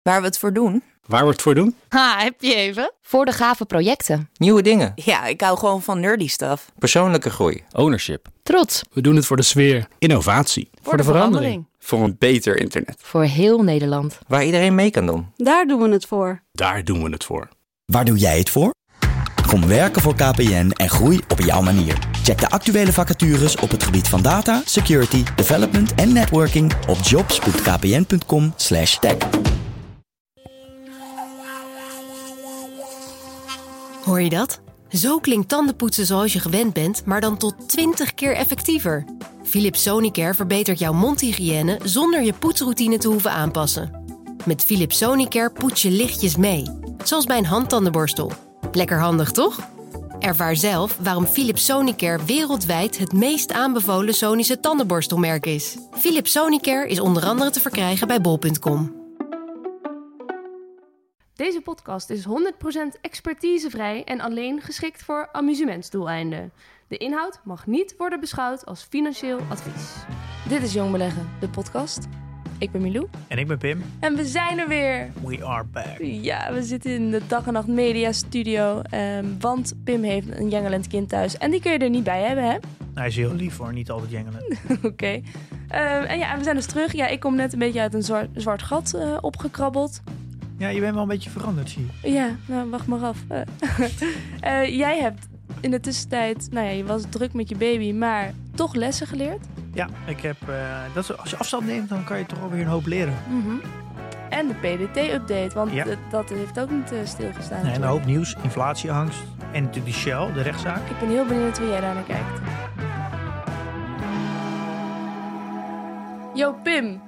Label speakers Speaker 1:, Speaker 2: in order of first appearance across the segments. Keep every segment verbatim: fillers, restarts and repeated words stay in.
Speaker 1: Waar we het voor doen?
Speaker 2: Waar we het voor doen?
Speaker 1: Ha, heb je even?
Speaker 3: Voor de gave projecten.
Speaker 4: Nieuwe dingen.
Speaker 1: Ja, ik hou gewoon van nerdy stuff.
Speaker 4: Persoonlijke groei.
Speaker 2: Ownership.
Speaker 3: Trots.
Speaker 2: We doen het voor de sfeer. Innovatie.
Speaker 5: Voor, voor de, de verandering.
Speaker 6: verandering. Voor een beter internet.
Speaker 3: Voor heel Nederland.
Speaker 4: Waar iedereen mee kan doen.
Speaker 5: Daar doen we het voor.
Speaker 2: Daar doen we het voor.
Speaker 7: Waar doe jij het voor? Kom werken voor K P N en groei op jouw manier. Check de actuele vacatures op het gebied van data, security, development en networking op jobs punt k p n punt com slash tech.
Speaker 8: Hoor je dat? Zo klinkt tandenpoetsen zoals je gewend bent, maar dan tot twintig keer effectiever. Philips Sonicare verbetert jouw mondhygiëne zonder je poetsroutine te hoeven aanpassen. Met Philips Sonicare poets je lichtjes mee, zoals bij een handtandenborstel. Lekker handig, toch? Ervaar zelf waarom Philips Sonicare wereldwijd het meest aanbevolen Sonische tandenborstelmerk is. Philips Sonicare is onder andere te verkrijgen bij bol punt com.
Speaker 9: Deze podcast is honderd procent expertisevrij en alleen geschikt voor amusementsdoeleinden. De inhoud mag niet worden beschouwd als financieel advies. Dit is Jong Beleggen, de podcast. Ik ben Milou.
Speaker 10: En ik ben Pim.
Speaker 9: En we zijn er weer.
Speaker 10: We are back.
Speaker 9: Ja, we zitten in de Dag en Nacht Media Studio. Um, want Pim heeft een jengelend kind thuis. En die kun je er niet bij hebben, hè?
Speaker 10: Hij is heel lief hoor, niet altijd jengelen.
Speaker 9: Oké. Okay. Um, en ja, we zijn dus terug. Ja, ik kom net een beetje uit een zwart, zwart gat uh, opgekrabbeld.
Speaker 10: Ja, je bent wel een beetje veranderd, zie je.
Speaker 9: Ja, nou, wacht maar af. Uh, uh, jij hebt in de tussentijd... Nou ja, je was druk met je baby, maar toch lessen geleerd?
Speaker 10: Ja, ik heb... Uh, dat is, als je afstand neemt, dan kan je toch alweer een hoop leren.
Speaker 9: Mm-hmm. En de P D T-update, want
Speaker 10: ja.
Speaker 9: d- dat heeft ook niet uh, stilgestaan.
Speaker 10: Nee, en een hoop nieuws, inflatieangst en natuurlijk die Shell, de rechtszaak.
Speaker 9: Ik ben heel benieuwd hoe jij daar naar kijkt. Yo, Pim.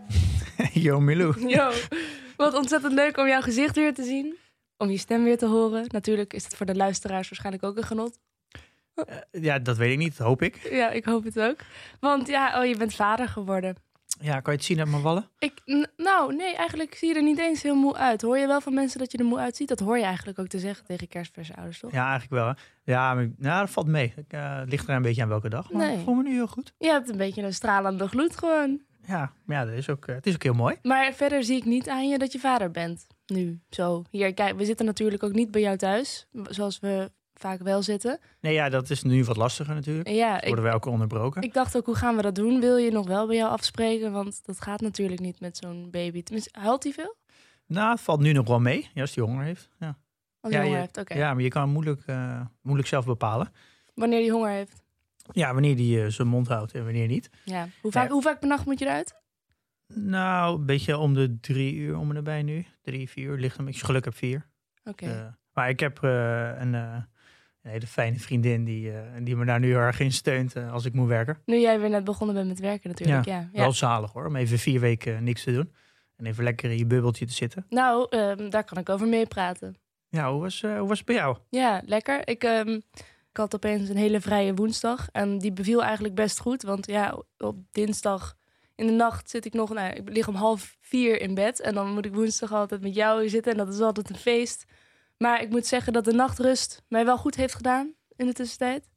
Speaker 10: Yo, Milou.
Speaker 9: Yo. Wat ontzettend leuk om jouw gezicht weer te zien. Om je stem weer te horen. Natuurlijk is het voor de luisteraars waarschijnlijk ook een genot.
Speaker 10: Uh, ja, dat weet ik niet. Hoop ik.
Speaker 9: Ja, ik hoop het ook. Want ja, oh, je bent vader geworden.
Speaker 10: Ja, kan je het zien uit mijn wallen?
Speaker 9: Ik, n- nou, nee, eigenlijk zie je er niet eens heel moe uit. Hoor je wel van mensen dat je er moe uitziet? Dat hoor je eigenlijk ook te zeggen tegen kerstverse ouders, toch?
Speaker 10: Ja, eigenlijk wel. Hè? Ja, maar, nou, dat valt mee. Ik, uh, het ligt er een beetje aan welke dag. Maar
Speaker 9: nee.
Speaker 10: ik voel me nu heel goed.
Speaker 9: Je hebt een beetje een stralende gloed gewoon.
Speaker 10: Ja, ja dat is ook, uh, het is ook heel mooi.
Speaker 9: Maar verder zie ik niet aan je dat je vader bent. Nu, zo. Hier, kijk, we zitten natuurlijk ook niet bij jou thuis. Zoals we vaak wel zitten.
Speaker 10: Nee, ja, dat is nu wat lastiger natuurlijk.
Speaker 9: Ja,
Speaker 10: worden
Speaker 9: ik,
Speaker 10: we elke onderbroken.
Speaker 9: Ik dacht ook, hoe gaan we dat doen? Wil je nog wel bij jou afspreken? Want dat gaat natuurlijk niet met zo'n baby. Tenminste, huilt hij veel?
Speaker 10: Nou, het valt nu nog wel mee. Ja, als hij honger heeft. Ja,
Speaker 9: als hij
Speaker 10: ja,
Speaker 9: honger
Speaker 10: je,
Speaker 9: heeft, oké. Okay.
Speaker 10: Ja, maar je kan moeilijk, uh, moeilijk zelf bepalen.
Speaker 9: Wanneer hij honger heeft?
Speaker 10: Ja, wanneer hij uh, zijn mond houdt en wanneer niet.
Speaker 9: Ja. Hoe vaak, ja. hoe vaak per nacht moet je eruit?
Speaker 10: Nou, een beetje om de drie uur om en erbij nu. Drie, vier uur ligt hem. Als je geluk hebt, vier.
Speaker 9: Oké. Okay.
Speaker 10: Uh, maar ik heb uh, een, uh, een hele fijne vriendin die, uh, die me daar nu heel erg in steunt uh, als ik moet werken.
Speaker 9: Nu jij weer net begonnen bent met werken natuurlijk. Ja, ja.
Speaker 10: Wel
Speaker 9: ja.
Speaker 10: zalig hoor, om even vier weken uh, niks te doen. En even lekker in je bubbeltje te zitten.
Speaker 9: Nou, um, daar kan ik over meepraten.
Speaker 10: Ja, hoe was, uh, hoe was het bij jou?
Speaker 9: Ja, lekker. Ik, um, ik had opeens een hele vrije woensdag. En die beviel eigenlijk best goed. Want ja, op dinsdag in de nacht zit ik nog... Nou, ik lig om half vier in bed. En dan moet ik woensdag altijd met jou zitten. En dat is altijd een feest. Maar ik moet zeggen dat de nachtrust mij wel goed heeft gedaan in de tussentijd.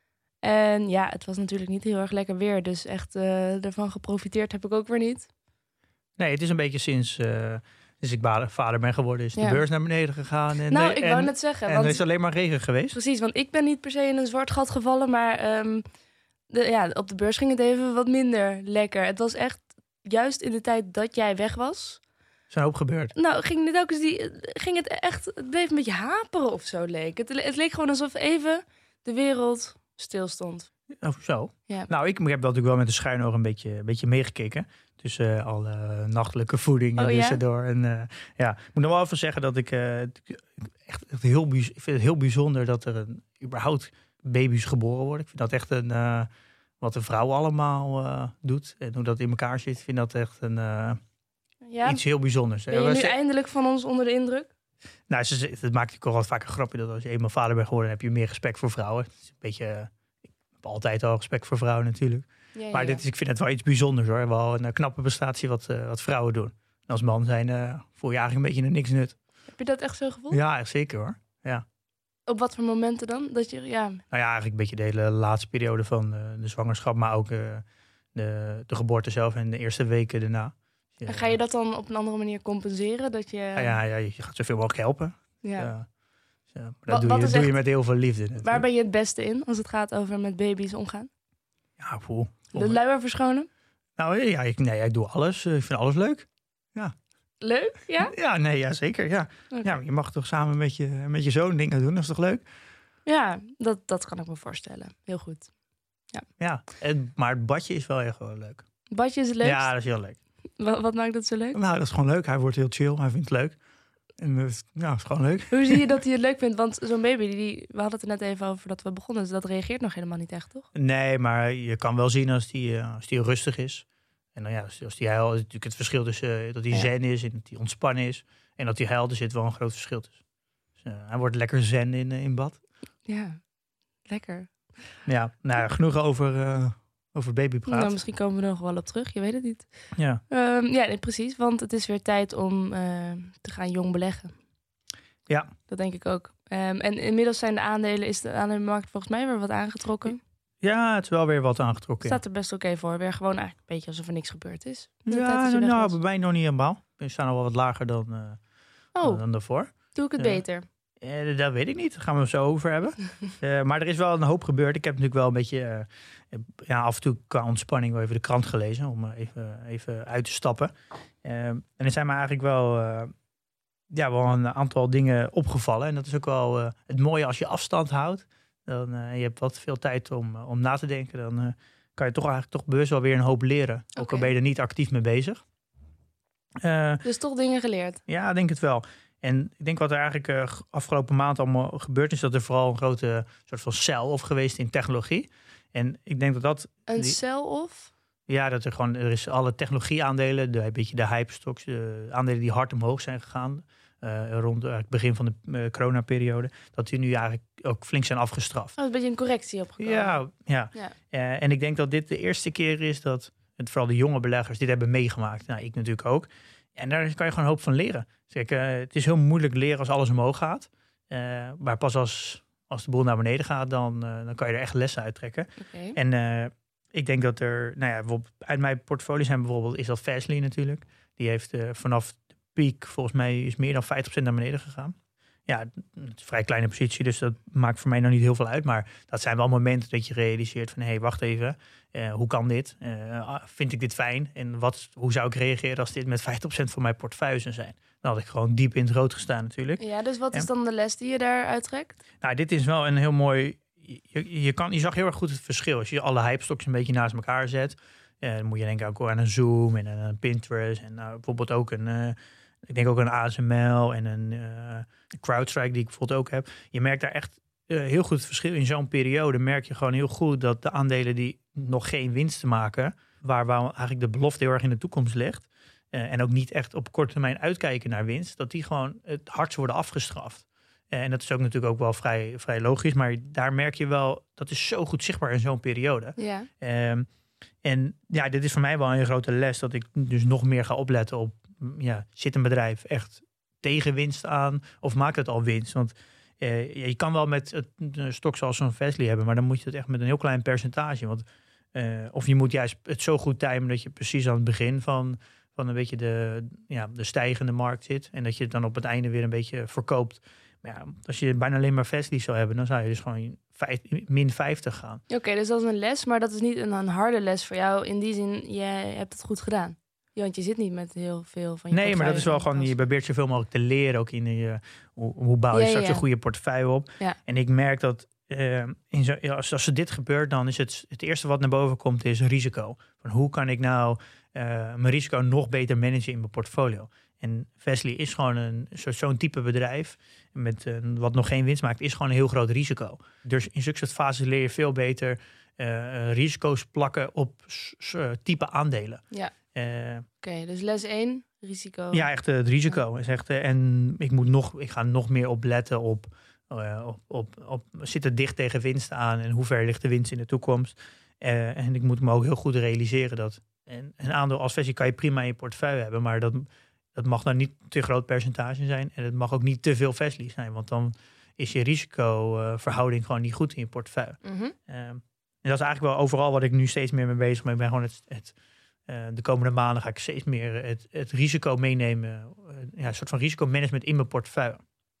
Speaker 9: En ja, het was natuurlijk niet heel erg lekker weer. Dus echt uh, ervan geprofiteerd heb ik ook weer niet.
Speaker 10: Nee, het is een beetje sinds... Uh... Dus ik vader ben geworden, is de ja. beurs naar beneden gegaan. En,
Speaker 9: nou, ik
Speaker 10: en,
Speaker 9: wou net zeggen.
Speaker 10: En
Speaker 9: want,
Speaker 10: er is alleen maar regen geweest.
Speaker 9: Precies, want ik ben niet per se in een zwart gat gevallen. Maar um, de, ja, op de beurs ging het even wat minder lekker. Het was echt, juist in de tijd dat jij weg was...
Speaker 10: Er is een hoop gebeurd.
Speaker 9: Nou, ging het ook eens die, ging het echt... Het bleef een beetje haperen of zo, leek het. Het leek gewoon alsof even de wereld stilstond.
Speaker 10: Of zo.
Speaker 9: Ja.
Speaker 10: Nou, ik heb wel natuurlijk wel met de schuin oog een beetje, een beetje meegekeken. Tussen uh, alle uh, nachtelijke voeding en
Speaker 9: oh,
Speaker 10: tussendoor. Ja? En uh, ja, ik moet nog wel even zeggen dat ik uh, echt, echt heel, ik vind het heel bijzonder dat er een, überhaupt baby's geboren worden. Ik vind dat echt een, uh, wat een vrouw allemaal uh, doet. En hoe dat in elkaar zit, ik vind dat echt een, uh, ja? iets heel bijzonders.
Speaker 9: Ben je nu ze, eindelijk van ons onder de indruk?
Speaker 10: Nou, ze, het maakt natuurlijk al wat vaak een grapje dat als je eenmaal vader bent geworden, heb je meer respect voor vrouwen. Het is een beetje, uh, ik heb altijd al respect voor vrouwen natuurlijk. Ja, ja, maar dit is, ik vind het wel iets bijzonders hoor. Wel een uh, knappe prestatie wat, uh, wat vrouwen doen. En als man zijn uh, voel je eigenlijk een beetje een niks nut.
Speaker 9: Heb je dat echt zo gevoeld?
Speaker 10: Ja, zeker hoor. Ja.
Speaker 9: Op wat voor momenten dan? Dat je, ja...
Speaker 10: Nou ja, eigenlijk een beetje de hele laatste periode van uh, de zwangerschap. Maar ook uh, de, de geboorte zelf en de eerste weken daarna. Je,
Speaker 9: En ga je dat dan op een andere manier compenseren? Dat je...
Speaker 10: Ja, ja, ja, je gaat zoveel mogelijk helpen.
Speaker 9: Ja.
Speaker 10: Ja. Ja, maar dat
Speaker 9: Wat-
Speaker 10: doe,
Speaker 9: wat
Speaker 10: je,
Speaker 9: is
Speaker 10: doe je
Speaker 9: echt-
Speaker 10: met heel veel liefde. Natuurlijk.
Speaker 9: Waar ben je het beste in als het gaat over met baby's omgaan?
Speaker 10: Ja, poeh.
Speaker 9: De luier verschonen?
Speaker 10: Nou ja, ik, nee, ik doe alles. Ik vind alles leuk.
Speaker 9: Leuk, ja?
Speaker 10: Ja, nee, ja, zeker. Ja.
Speaker 9: Oké.
Speaker 10: Ja, je mag toch samen met je, met je zoon dingen doen. Dat is toch leuk?
Speaker 9: Ja, dat, dat kan ik me voorstellen. Heel goed.
Speaker 10: Ja. En, maar het badje is wel echt wel leuk.
Speaker 9: Badje is het leukst?
Speaker 10: Ja, dat is heel leuk.
Speaker 9: Wat, wat maakt dat zo leuk?
Speaker 10: Nou, dat is gewoon leuk. Hij wordt heel chill. Hij vindt het leuk. En uh, ja, het is gewoon leuk.
Speaker 9: Hoe zie je dat hij het leuk vindt? Want zo'n baby, die, we hadden het er net even over dat we begonnen. Dus dat reageert nog helemaal niet echt, toch?
Speaker 10: Nee, maar je kan wel zien als die, uh, als die rustig is. En dan ja, als, als die huil, is natuurlijk het verschil tussen uh, dat hij
Speaker 9: Ja.
Speaker 10: zen is en dat hij ontspannen is. En dat hij huilt, er zit wel een groot verschil tussen. Dus, uh, hij wordt lekker zen in, uh, in bad.
Speaker 9: Ja, lekker.
Speaker 10: Ja, nou, genoeg over, uh, over babypraat.
Speaker 9: Nou, misschien komen we er nog wel op terug, je weet het niet.
Speaker 10: Ja.
Speaker 9: Um, ja, nee, precies. Want het is weer tijd om uh, te gaan jong beleggen.
Speaker 10: Ja.
Speaker 9: Dat denk ik ook. Um, en inmiddels zijn de aandelen, is de aandelenmarkt volgens mij weer wat aangetrokken.
Speaker 10: ja, het is wel weer wat aangetrokken.
Speaker 9: Staat er best oké voor. Weer gewoon eigenlijk een beetje alsof er niks gebeurd is. In de tijd
Speaker 10: Ja,
Speaker 9: dat je weg
Speaker 10: nou,
Speaker 9: was.
Speaker 10: bij mij nog niet helemaal. We staan nog wel wat lager dan, uh,
Speaker 9: Oh,
Speaker 10: dan daarvoor.
Speaker 9: doe ik het
Speaker 10: Ja.
Speaker 9: beter?
Speaker 10: Eh, dat weet ik niet. Daar gaan we het zo over hebben. uh, maar er is wel een hoop gebeurd. Ik heb natuurlijk wel een beetje uh, ja, af en toe qua ontspanning wel even de krant gelezen. Om uh, even, even uit te stappen. Uh, en er zijn me eigenlijk wel, uh, ja, wel een aantal dingen opgevallen. En dat is ook wel uh, het mooie als je afstand houdt. Dan uh, je hebt wat veel tijd om, uh, om na te denken. Dan uh, kan je toch eigenlijk toch bewust wel weer een hoop leren. Ook
Speaker 9: Oké.
Speaker 10: al ben je er niet actief mee bezig. Uh,
Speaker 9: Dus toch dingen geleerd.
Speaker 10: ja, ik denk het wel. En ik denk wat er eigenlijk uh, afgelopen maand allemaal gebeurd is, dat er vooral een grote soort van sell-off geweest in technologie. En ik denk dat dat...
Speaker 9: Een
Speaker 10: die-
Speaker 9: sell-off?
Speaker 10: Ja, dat er gewoon, er is alle technologieaandelen, de, een beetje de hype-stocks, de aandelen die hard omhoog zijn gegaan, uh, rond uh, het begin van de uh, coronaperiode, dat die nu eigenlijk ook flink zijn afgestraft.
Speaker 9: Oh, een beetje een correctie opgekomen.
Speaker 10: Ja, ja.
Speaker 9: Ja.
Speaker 10: Uh, en ik denk dat dit de eerste keer is dat het, vooral de jonge beleggers dit hebben meegemaakt. Nou, ik natuurlijk ook. En daar kan je gewoon een hoop van leren. Zeg, uh, het is heel moeilijk leren als alles omhoog gaat. Uh, maar pas als, als de boel naar beneden gaat, dan, uh, dan kan je er echt lessen uit trekken.
Speaker 9: Oké.
Speaker 10: En uh, ik denk dat er, nou ja, bijvoorbeeld uit mijn portfolio zijn bijvoorbeeld, is dat Fastly natuurlijk. Die heeft uh, vanaf de piek, volgens mij, is meer dan vijftig procent naar beneden gegaan. Ja, het is een vrij kleine positie, dus dat maakt voor mij nog niet heel veel uit. Maar dat zijn wel momenten dat je realiseert van, hé, hey, wacht even. Uh, hoe kan dit? Uh, vind ik dit fijn? En wat, hoe zou ik reageren als dit met vijftig procent van mijn portefeuille zou zijn? Dan had ik gewoon diep in het rood gestaan natuurlijk.
Speaker 9: Ja, dus wat is
Speaker 10: En-
Speaker 9: dan de les die je daar uittrekt?
Speaker 10: Nou, dit is wel een heel mooi... Je, je, kan, je zag heel erg goed het verschil. Als je alle hype-stocks een beetje naast elkaar zet, uh, dan moet je denken ook aan een Zoom en een Pinterest. En uh, bijvoorbeeld ook een... Uh, ik denk ook een A S M L en een uh, CrowdStrike die ik bijvoorbeeld ook heb. Je merkt daar echt uh, heel goed het verschil. In zo'n periode merk je gewoon heel goed dat de aandelen die nog geen winst maken, waar, waar eigenlijk de belofte heel erg in de toekomst ligt, uh, en ook niet echt op korte termijn uitkijken naar winst, dat die gewoon het hardst worden afgestraft. Uh, en dat is ook natuurlijk ook wel vrij, vrij logisch, maar daar merk je wel, dat is zo goed zichtbaar in zo'n periode.
Speaker 9: Ja.
Speaker 10: Um, en ja, dit is voor mij wel een grote les, dat ik dus nog meer ga opletten op, ja, zit een bedrijf echt tegen winst aan of maakt het al winst? Want uh, je kan wel met het uh, stok zoals zo'n Fastly hebben, maar dan moet je het echt met een heel klein percentage. Want, uh, of je moet juist het zo goed timen dat je precies aan het begin van, van een beetje de, ja, de stijgende markt zit. En dat je het dan op het einde weer een beetje verkoopt. Maar ja, als je bijna alleen maar Fastly zou hebben, dan zou je dus gewoon vijf, min vijftig gaan.
Speaker 9: Oké, okay, dus dat is een les, maar dat is niet een, een harde les voor jou. In die zin, je hebt het goed gedaan. Ja, want je zit niet met heel veel van je
Speaker 10: Nee, maar dat is wel
Speaker 9: portefeuille
Speaker 10: gewoon, je probeert zoveel mogelijk te leren. Ook in je, hoe, hoe bouw je
Speaker 9: Ja, ja,
Speaker 10: straks
Speaker 9: ja.
Speaker 10: een goede portefeuille op.
Speaker 9: Ja.
Speaker 10: En ik merk dat uh, in zo, ja, als, als er dit gebeurt, dan is het het eerste wat naar boven komt, is risico. Van hoe kan ik nou uh, mijn risico nog beter managen in mijn portfolio? En Fastly is gewoon een, zo, zo'n type bedrijf met uh, wat nog geen winst maakt, is gewoon een heel groot risico. Dus in zulke soort fases leer je veel beter uh, risico's plakken op s- s- type aandelen.
Speaker 9: Ja.
Speaker 10: Uh,
Speaker 9: Oké, okay, dus les één, risico.
Speaker 10: Ja, echt uh, het risico. Is echt, uh, en ik, moet nog, ik ga nog meer opletten op, uh, op, op, op zit het dicht tegen winst aan en hoe ver ligt de winst in de toekomst. Uh, en ik moet me ook heel goed realiseren dat een, een aandeel als Fastly kan je prima in je portefeuille hebben, maar dat, dat mag dan niet te groot percentage zijn en het mag ook niet te veel Fastly zijn, want dan is je risicoverhouding uh, gewoon niet goed in je portefeuille.
Speaker 9: Mm-hmm.
Speaker 10: Uh, en dat is eigenlijk wel overal wat ik nu steeds meer mee bezig ben. Ik ben gewoon het, het Uh, de komende maanden ga ik steeds meer het, het risico meenemen. Uh, ja, een soort van risicomanagement in mijn portefeuille.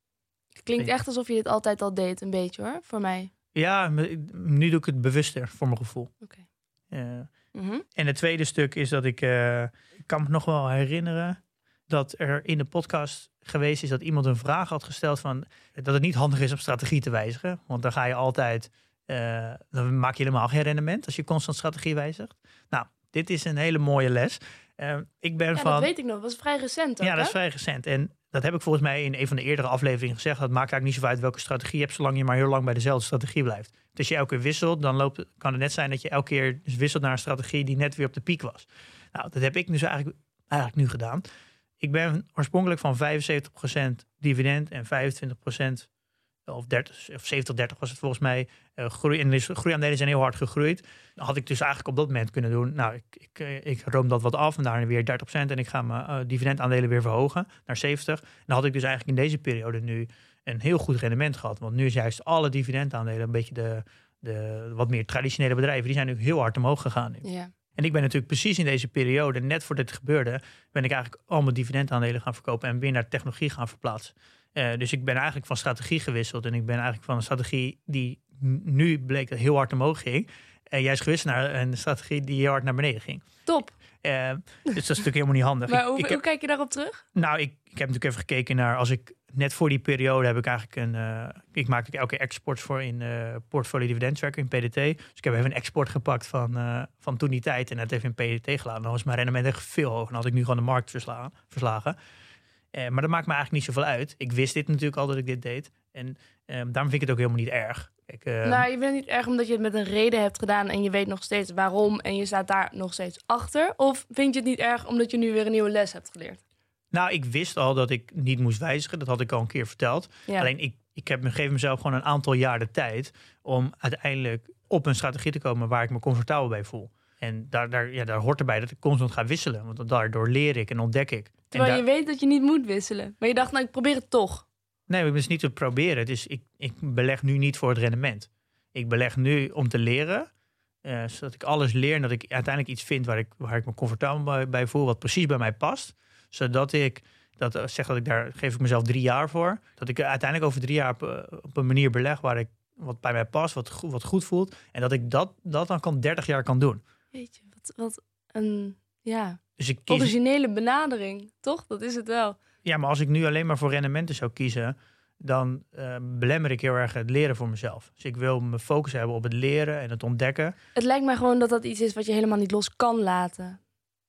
Speaker 9: Klinkt echt alsof je dit altijd al deed, een beetje hoor, voor mij.
Speaker 10: Ja, nu doe ik het bewuster voor mijn gevoel.
Speaker 9: Okay.
Speaker 10: Uh,
Speaker 9: mm-hmm.
Speaker 10: En het tweede stuk is dat ik... Uh, ik kan me nog wel herinneren dat er in de podcast geweest is dat iemand een vraag had gesteld van dat het niet handig is om strategie te wijzigen. Want dan ga je altijd... Uh, dan maak je helemaal geen rendement als je constant strategie wijzigt. Nou, dit is een hele mooie les. Uh, ik ben
Speaker 9: ja,
Speaker 10: van...
Speaker 9: dat weet ik nog. Dat was vrij recent ook,
Speaker 10: Ja, dat
Speaker 9: hè?
Speaker 10: is vrij recent. En dat heb ik volgens mij in een van de eerdere afleveringen gezegd. Dat maakt eigenlijk niet zoveel uit welke strategie je hebt, zolang je maar heel lang bij dezelfde strategie blijft. Dus als je elke keer wisselt, dan loopt, kan het net zijn dat je elke keer dus wisselt naar een strategie die net weer op de piek was. Nou, dat heb ik dus eigenlijk, eigenlijk nu gedaan. Ik ben oorspronkelijk van vijfenzeventig procent dividend en vijfentwintig procent of, dertig, of zeventig dertig was het volgens mij. Uh, groei, en de groeiaandelen zijn heel hard gegroeid. Dan had ik dus eigenlijk op dat moment kunnen doen. Nou, ik, ik, ik room dat wat af en daarna weer dertig procent. En ik ga mijn uh, dividendaandelen weer verhogen naar zeventig. En dan had ik dus eigenlijk in deze periode nu een heel goed rendement gehad. Want nu is juist alle dividendaandelen een beetje de, de wat meer traditionele bedrijven. Die zijn nu heel hard omhoog gegaan nu.
Speaker 9: Ja.
Speaker 10: En ik ben natuurlijk precies in deze periode, net voordat dit gebeurde, ben ik eigenlijk al mijn dividendaandelen gaan verkopen en weer naar technologie gaan verplaatsen. Uh, dus ik ben eigenlijk van strategie gewisseld. En ik ben eigenlijk van een strategie die nu bleek dat heel hard omhoog ging. En juist gewisseld naar een strategie die heel hard naar beneden ging.
Speaker 9: Top.
Speaker 10: Uh, dus dat is natuurlijk helemaal niet handig.
Speaker 9: Maar
Speaker 10: ik,
Speaker 9: hoe,
Speaker 10: ik heb,
Speaker 9: hoe kijk je daarop terug?
Speaker 10: Nou, ik, ik heb natuurlijk even gekeken naar als ik net voor die periode heb ik eigenlijk een... Uh, ik maakte elke keer exports voor in uh, portfolio dividend tracker in P D T. Dus ik heb even een export gepakt van, uh, van toen die tijd en het even in P D T geladen. Dan was mijn rendement echt veel hoger. Dan had ik nu gewoon de markt versla- verslagen. Uh, maar dat maakt me eigenlijk niet zoveel uit. Ik wist dit natuurlijk al dat ik dit deed. En uh, daarom vind ik het ook helemaal niet erg. Kijk, uh,
Speaker 9: nou, je bent niet erg omdat je het met een reden hebt gedaan en je weet nog steeds waarom en je staat daar nog steeds achter? Of vind je het niet erg omdat je nu weer een nieuwe les hebt geleerd?
Speaker 10: Nou, ik wist al dat ik niet moest wijzigen. Dat had ik al een keer verteld.
Speaker 9: Ja.
Speaker 10: Alleen ik, ik heb, geef mezelf gewoon een aantal jaar de tijd om uiteindelijk op een strategie te komen waar ik me comfortabel bij voel. En daar, daar, ja, daar hoort erbij dat ik constant ga wisselen. Want daardoor leer ik en ontdek ik.
Speaker 9: Terwijl
Speaker 10: en
Speaker 9: je
Speaker 10: daar...
Speaker 9: weet dat je niet moet wisselen. Maar je dacht, nou, ik probeer het toch.
Speaker 10: Nee, het is niet te proberen. Het is, ik, ik beleg nu niet voor het rendement. Ik beleg nu om te leren. Uh, zodat ik alles leer en dat ik uiteindelijk iets vind waar ik, waar ik me comfortabel bij, bij voel. Wat precies bij mij past. Zodat ik, dat, uh, zeg dat ik daar, geef ik mezelf drie jaar voor. Dat ik uiteindelijk over drie jaar op, uh, op een manier beleg waar ik, wat bij mij past. Wat, go- wat goed voelt. En dat ik dat, dat dan kan dertig jaar kan doen.
Speaker 9: Weet je, wat, wat een ja,
Speaker 10: dus ik kies...
Speaker 9: originele benadering. Toch? Dat is het wel.
Speaker 10: Ja, maar als ik nu alleen maar voor rendementen zou kiezen, dan uh, belemmer ik heel erg het leren voor mezelf. Dus ik wil me focus hebben op het leren en het ontdekken.
Speaker 9: Het lijkt mij gewoon dat dat iets is wat je helemaal niet los kan laten.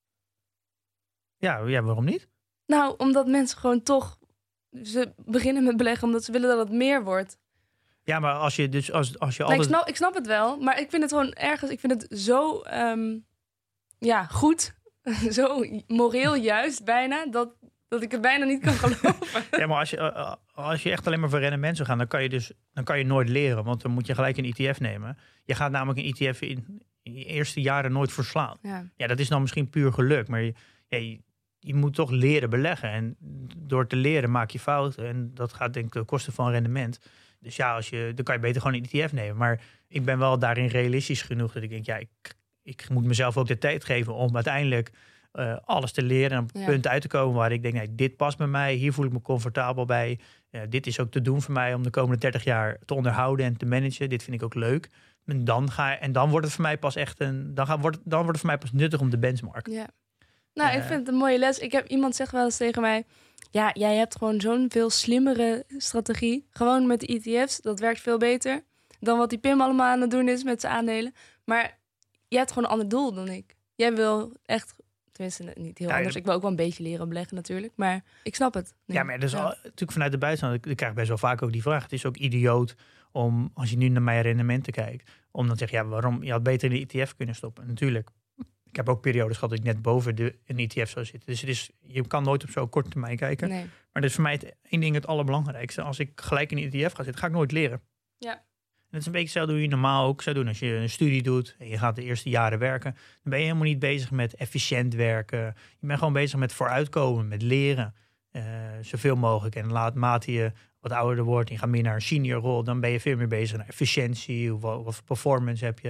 Speaker 10: Ja, ja, waarom niet?
Speaker 9: Nou, omdat mensen gewoon toch... Ze beginnen met beleggen omdat ze willen dat het meer wordt.
Speaker 10: Ja, maar als je dus als, als je
Speaker 9: nou,
Speaker 10: altijd...
Speaker 9: ik, snap, ik snap het wel, maar ik vind het gewoon ergens... Ik vind het zo um, ja, goed, zo moreel juist bijna... dat Dat ik het bijna niet kan geloven.
Speaker 10: Ja, maar als je, uh, als je echt alleen maar voor rendement zou gaan, dan kan je dus dan kan je nooit leren. Want dan moet je gelijk een E T F nemen. Je gaat namelijk een E T F in, in je eerste jaren nooit verslaan.
Speaker 9: Ja,
Speaker 10: ja dat is dan misschien puur geluk. Maar je, ja, je, je moet toch leren beleggen. En door te leren maak je fouten. En dat gaat denk ik ten koste van rendement. Dus ja, als je, dan kan je beter gewoon een E T F nemen. Maar ik ben wel daarin realistisch genoeg dat ik denk, ja, ik, ik moet mezelf ook de tijd geven om uiteindelijk... Uh, alles te leren en op het
Speaker 9: ja.
Speaker 10: punt uit te komen waar ik denk, nee, dit past bij mij, hier voel ik me comfortabel bij. Uh, dit is ook te doen voor mij om de komende dertig jaar te onderhouden en te managen. Dit vind ik ook leuk. En dan, ga, en dan wordt het voor mij pas echt een, dan, ga, wordt, dan wordt het voor mij pas nuttig om te benchmarken.
Speaker 9: Ja. Nou, uh, ik vind het een mooie les. Ik heb iemand zegt wel eens tegen mij, ja, jij hebt gewoon zo'n veel slimmere strategie. Gewoon met de E T F's, dat werkt veel beter dan wat die Pim allemaal aan het doen is met zijn aandelen. Maar jij hebt gewoon een ander doel dan ik. Jij wil echt... Tenminste, niet heel ja, anders. Ik wil ook wel een beetje leren beleggen natuurlijk. Maar ik snap het. Nee.
Speaker 10: Ja, maar dat is ja. al, natuurlijk vanuit de buitenland. Ik krijg best wel vaak ook die vraag. Het is ook idioot om, als je nu naar mijn rendementen kijkt... om dan te zeggen, ja, waarom? Je had beter in de E T F kunnen stoppen. Natuurlijk, ik heb ook periodes gehad dat ik net boven de, een E T F zou zitten. Dus het is, je kan nooit op zo'n korte termijn kijken.
Speaker 9: Nee.
Speaker 10: Maar dat is voor mij het, één ding het allerbelangrijkste. Als ik gelijk in de E T F ga zitten, ga ik nooit leren.
Speaker 9: Ja.
Speaker 10: En dat is een beetje hetzelfde hoe je normaal ook zou doen. Als je een studie doet en je gaat de eerste jaren werken... dan ben je helemaal niet bezig met efficiënt werken. Je bent gewoon bezig met vooruitkomen, met leren. Uh, zoveel mogelijk. En laat mate je wat ouder wordt en je gaat meer naar een senior rol... dan ben je veel meer bezig naar efficiëntie. Wat, wat voor performance heb je.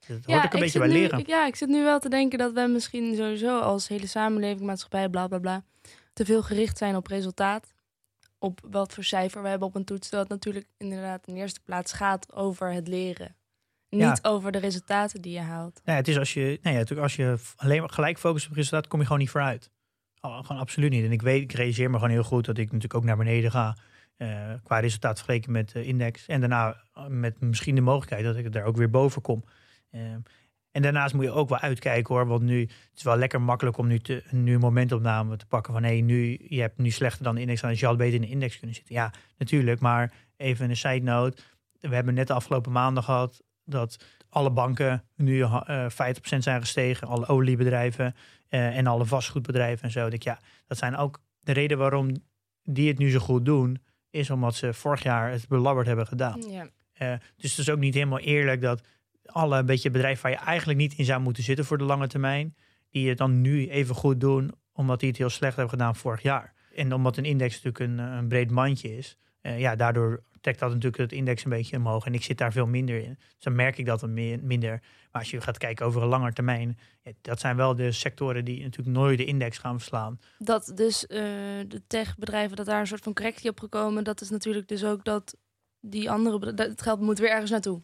Speaker 10: Dat hoort
Speaker 9: ja,
Speaker 10: ook een
Speaker 9: ik
Speaker 10: beetje
Speaker 9: zit
Speaker 10: bij
Speaker 9: nu,
Speaker 10: leren.
Speaker 9: ik- ja, ik zit nu wel te denken dat we misschien sowieso als hele samenleving, maatschappij, bla bla bla, te veel gericht zijn op resultaat. Op wat voor cijfer we hebben op een toets. Dat natuurlijk inderdaad in de eerste plaats gaat over het leren. Niet
Speaker 10: Ja.
Speaker 9: over de resultaten die je haalt.
Speaker 10: Nou ja, het is als je, nou ja, natuurlijk als je alleen maar gelijk focust op resultaat, kom je gewoon niet vooruit. Oh, gewoon absoluut niet. En ik weet, ik realiseer me gewoon heel goed dat ik natuurlijk ook naar beneden ga. Uh, qua resultaat vergeleken met de index. En daarna met misschien de mogelijkheid dat ik er ook weer boven kom. Uh, en daarnaast moet je ook wel uitkijken hoor. Want nu het is wel lekker makkelijk om nu, te, nu een momentopname te pakken. Van hé, hey, nu, je hebt nu slechter dan de index. Dan je had beter in de index kunnen zitten. Ja, natuurlijk. Maar even een side note. We hebben net de afgelopen maanden gehad dat alle banken nu uh, vijftig procent zijn gestegen. Alle oliebedrijven uh, en alle vastgoedbedrijven en zo. Dat, ja, dat zijn ook de reden waarom die het nu zo goed doen. Is omdat ze vorig jaar het belabberd hebben gedaan.
Speaker 9: Ja.
Speaker 10: Uh, dus het is ook niet helemaal eerlijk dat alle een beetje bedrijven waar je eigenlijk niet in zou moeten zitten voor de lange termijn, die het dan nu even goed doen, omdat die het heel slecht hebben gedaan vorig jaar. En omdat een index natuurlijk een, een breed mandje is, uh, ja, daardoor trekt dat natuurlijk het index een beetje omhoog. En ik zit daar veel minder in. Dus dan merk ik dat een meer, minder. Maar als je gaat kijken over een langer termijn, ja, dat zijn wel de sectoren die natuurlijk nooit de index gaan verslaan.
Speaker 9: Dat dus uh, de techbedrijven, dat daar een soort van correctie op gekomen, dat is natuurlijk dus ook dat die andere bedrijven, het geld moet weer ergens naartoe.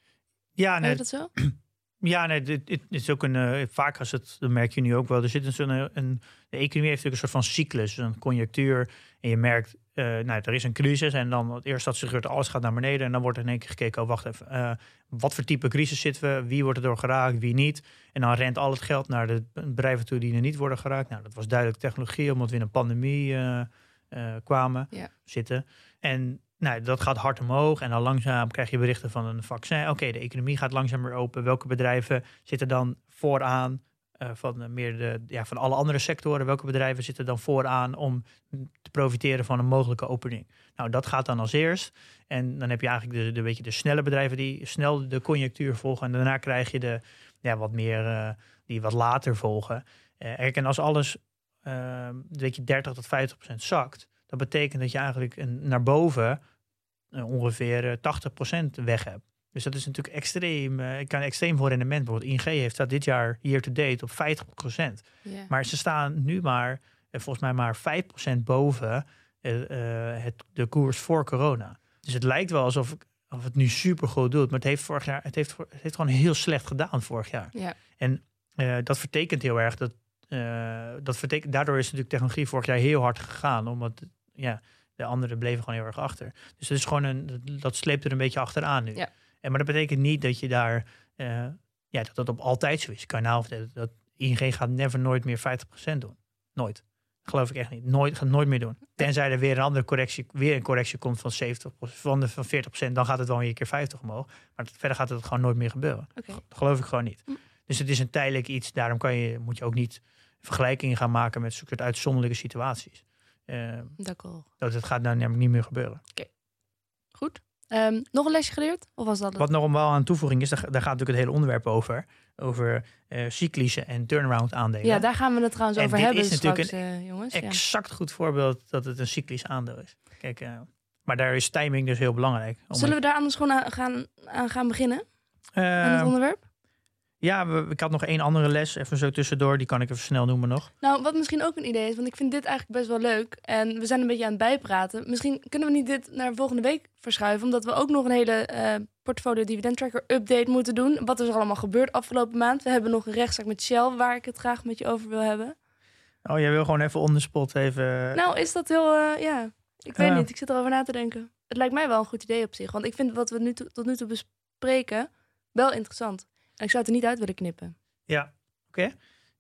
Speaker 10: Ja, nee,
Speaker 9: is dat zo?
Speaker 10: Ja, nee, dit, dit is ook een. Uh, vaak als het, dat merk je nu ook wel. Er zit een zo'n een. De economie heeft natuurlijk een soort van cyclus, een conjunctuur. En je merkt, uh, nou, er is een crisis en dan het eerste dat zich gebeurt, alles gaat naar beneden. En dan wordt er in één keer gekeken, oh wacht even, uh, wat voor type crisis zitten we? Wie wordt er door geraakt, wie niet? En dan rent al het geld naar de bedrijven toe die er niet worden geraakt. Nou, dat was duidelijk technologie, omdat we in een pandemie uh, uh, kwamen
Speaker 9: ja.
Speaker 10: zitten. En nou, dat gaat hard omhoog en dan langzaam krijg je berichten van een vaccin. Oké, okay, de economie gaat langzaam weer open. Welke bedrijven zitten dan vooraan uh, van, uh, meer de, ja, van alle andere sectoren? Welke bedrijven zitten dan vooraan om te profiteren van een mogelijke opening? Nou, dat gaat dan als eerst. En dan heb je eigenlijk de, de, weet je, de snelle bedrijven die snel de conjunctuur volgen. En daarna krijg je de ja, wat meer uh, die wat later volgen. Uh, en als alles uh, weet je, dertig tot vijftig procent zakt, dat betekent dat je eigenlijk een, naar boven uh, ongeveer uh, tachtig procent weg hebt. Dus dat is natuurlijk extreem. Uh, ik kan extreem voor rendement. Bijvoorbeeld I N G heeft dat dit jaar year to date op vijftig procent.
Speaker 9: Yeah.
Speaker 10: Maar ze staan nu maar, uh, volgens mij maar vijf procent boven uh, uh, het, de koers voor corona. Dus het lijkt wel alsof of het nu super goed doet. Maar het heeft vorig jaar, het heeft, het heeft gewoon heel slecht gedaan vorig jaar.
Speaker 9: Yeah.
Speaker 10: En uh, dat vertekent heel erg dat. Uh, dat vertekent, daardoor is natuurlijk technologie vorig jaar heel hard gegaan. Omdat ja, de anderen bleven gewoon heel erg achter. Dus het is gewoon een, dat sleept er een beetje achteraan nu.
Speaker 9: Ja.
Speaker 10: En, maar dat betekent niet dat je daar, uh, ja, dat dat op altijd zo is. Kan nou, dat, dat I N G gaat never nooit meer vijftig procent doen. Nooit. Geloof ik echt niet. Nooit, gaat nooit meer doen. Tenzij er weer een andere correctie, weer een correctie komt van zeventig procent, van, de, van veertig procent, dan gaat het wel weer een keer vijftig omhoog. Maar verder gaat het gewoon nooit meer gebeuren.
Speaker 9: Okay.
Speaker 10: Dat geloof ik gewoon niet.
Speaker 9: Hm.
Speaker 10: Dus het is een tijdelijk iets. Daarom kan je, moet je ook niet vergelijkingen gaan maken met soort uitzonderlijke situaties. Uh, dat het gaat nou namelijk niet meer gebeuren.
Speaker 9: Oké, okay. Goed. Um, nog een lesje geleerd? Of was dat het?
Speaker 10: Wat nog wel aan toevoeging is, daar, daar gaat natuurlijk het hele onderwerp over. Over uh, cyclische en turnaround aandelen.
Speaker 9: Ja, daar gaan we het trouwens
Speaker 10: en
Speaker 9: over
Speaker 10: dit
Speaker 9: hebben
Speaker 10: is natuurlijk
Speaker 9: straks,
Speaker 10: een
Speaker 9: uh, jongens.
Speaker 10: exact ja. goed voorbeeld dat het een cyclisch aandeel is. Kijk, uh, maar daar is timing dus heel belangrijk.
Speaker 9: Zullen we daar anders gewoon aan gaan, aan gaan beginnen?
Speaker 10: Uh,
Speaker 9: aan het onderwerp?
Speaker 10: Ja, we, ik had nog één andere les, even zo tussendoor. Die kan ik even snel noemen nog.
Speaker 9: Nou, wat misschien ook een idee is, want ik vind dit eigenlijk best wel leuk. En we zijn een beetje aan het bijpraten. Misschien kunnen we niet dit naar volgende week verschuiven, omdat we ook nog een hele uh, portfolio dividend tracker update moeten doen. Wat is er allemaal gebeurd afgelopen maand? We hebben nog een rechtszaak met Shell, waar ik het graag met je over wil hebben.
Speaker 10: Oh, jij wil gewoon even on the spot even...
Speaker 9: Nou, is dat heel... Uh, ja, ik weet uh. niet. Ik zit erover na te denken. Het lijkt mij wel een goed idee op zich. Want ik vind wat we nu to- tot nu toe bespreken wel interessant. En ik zou het er niet uit willen knippen.
Speaker 10: Ja, oké.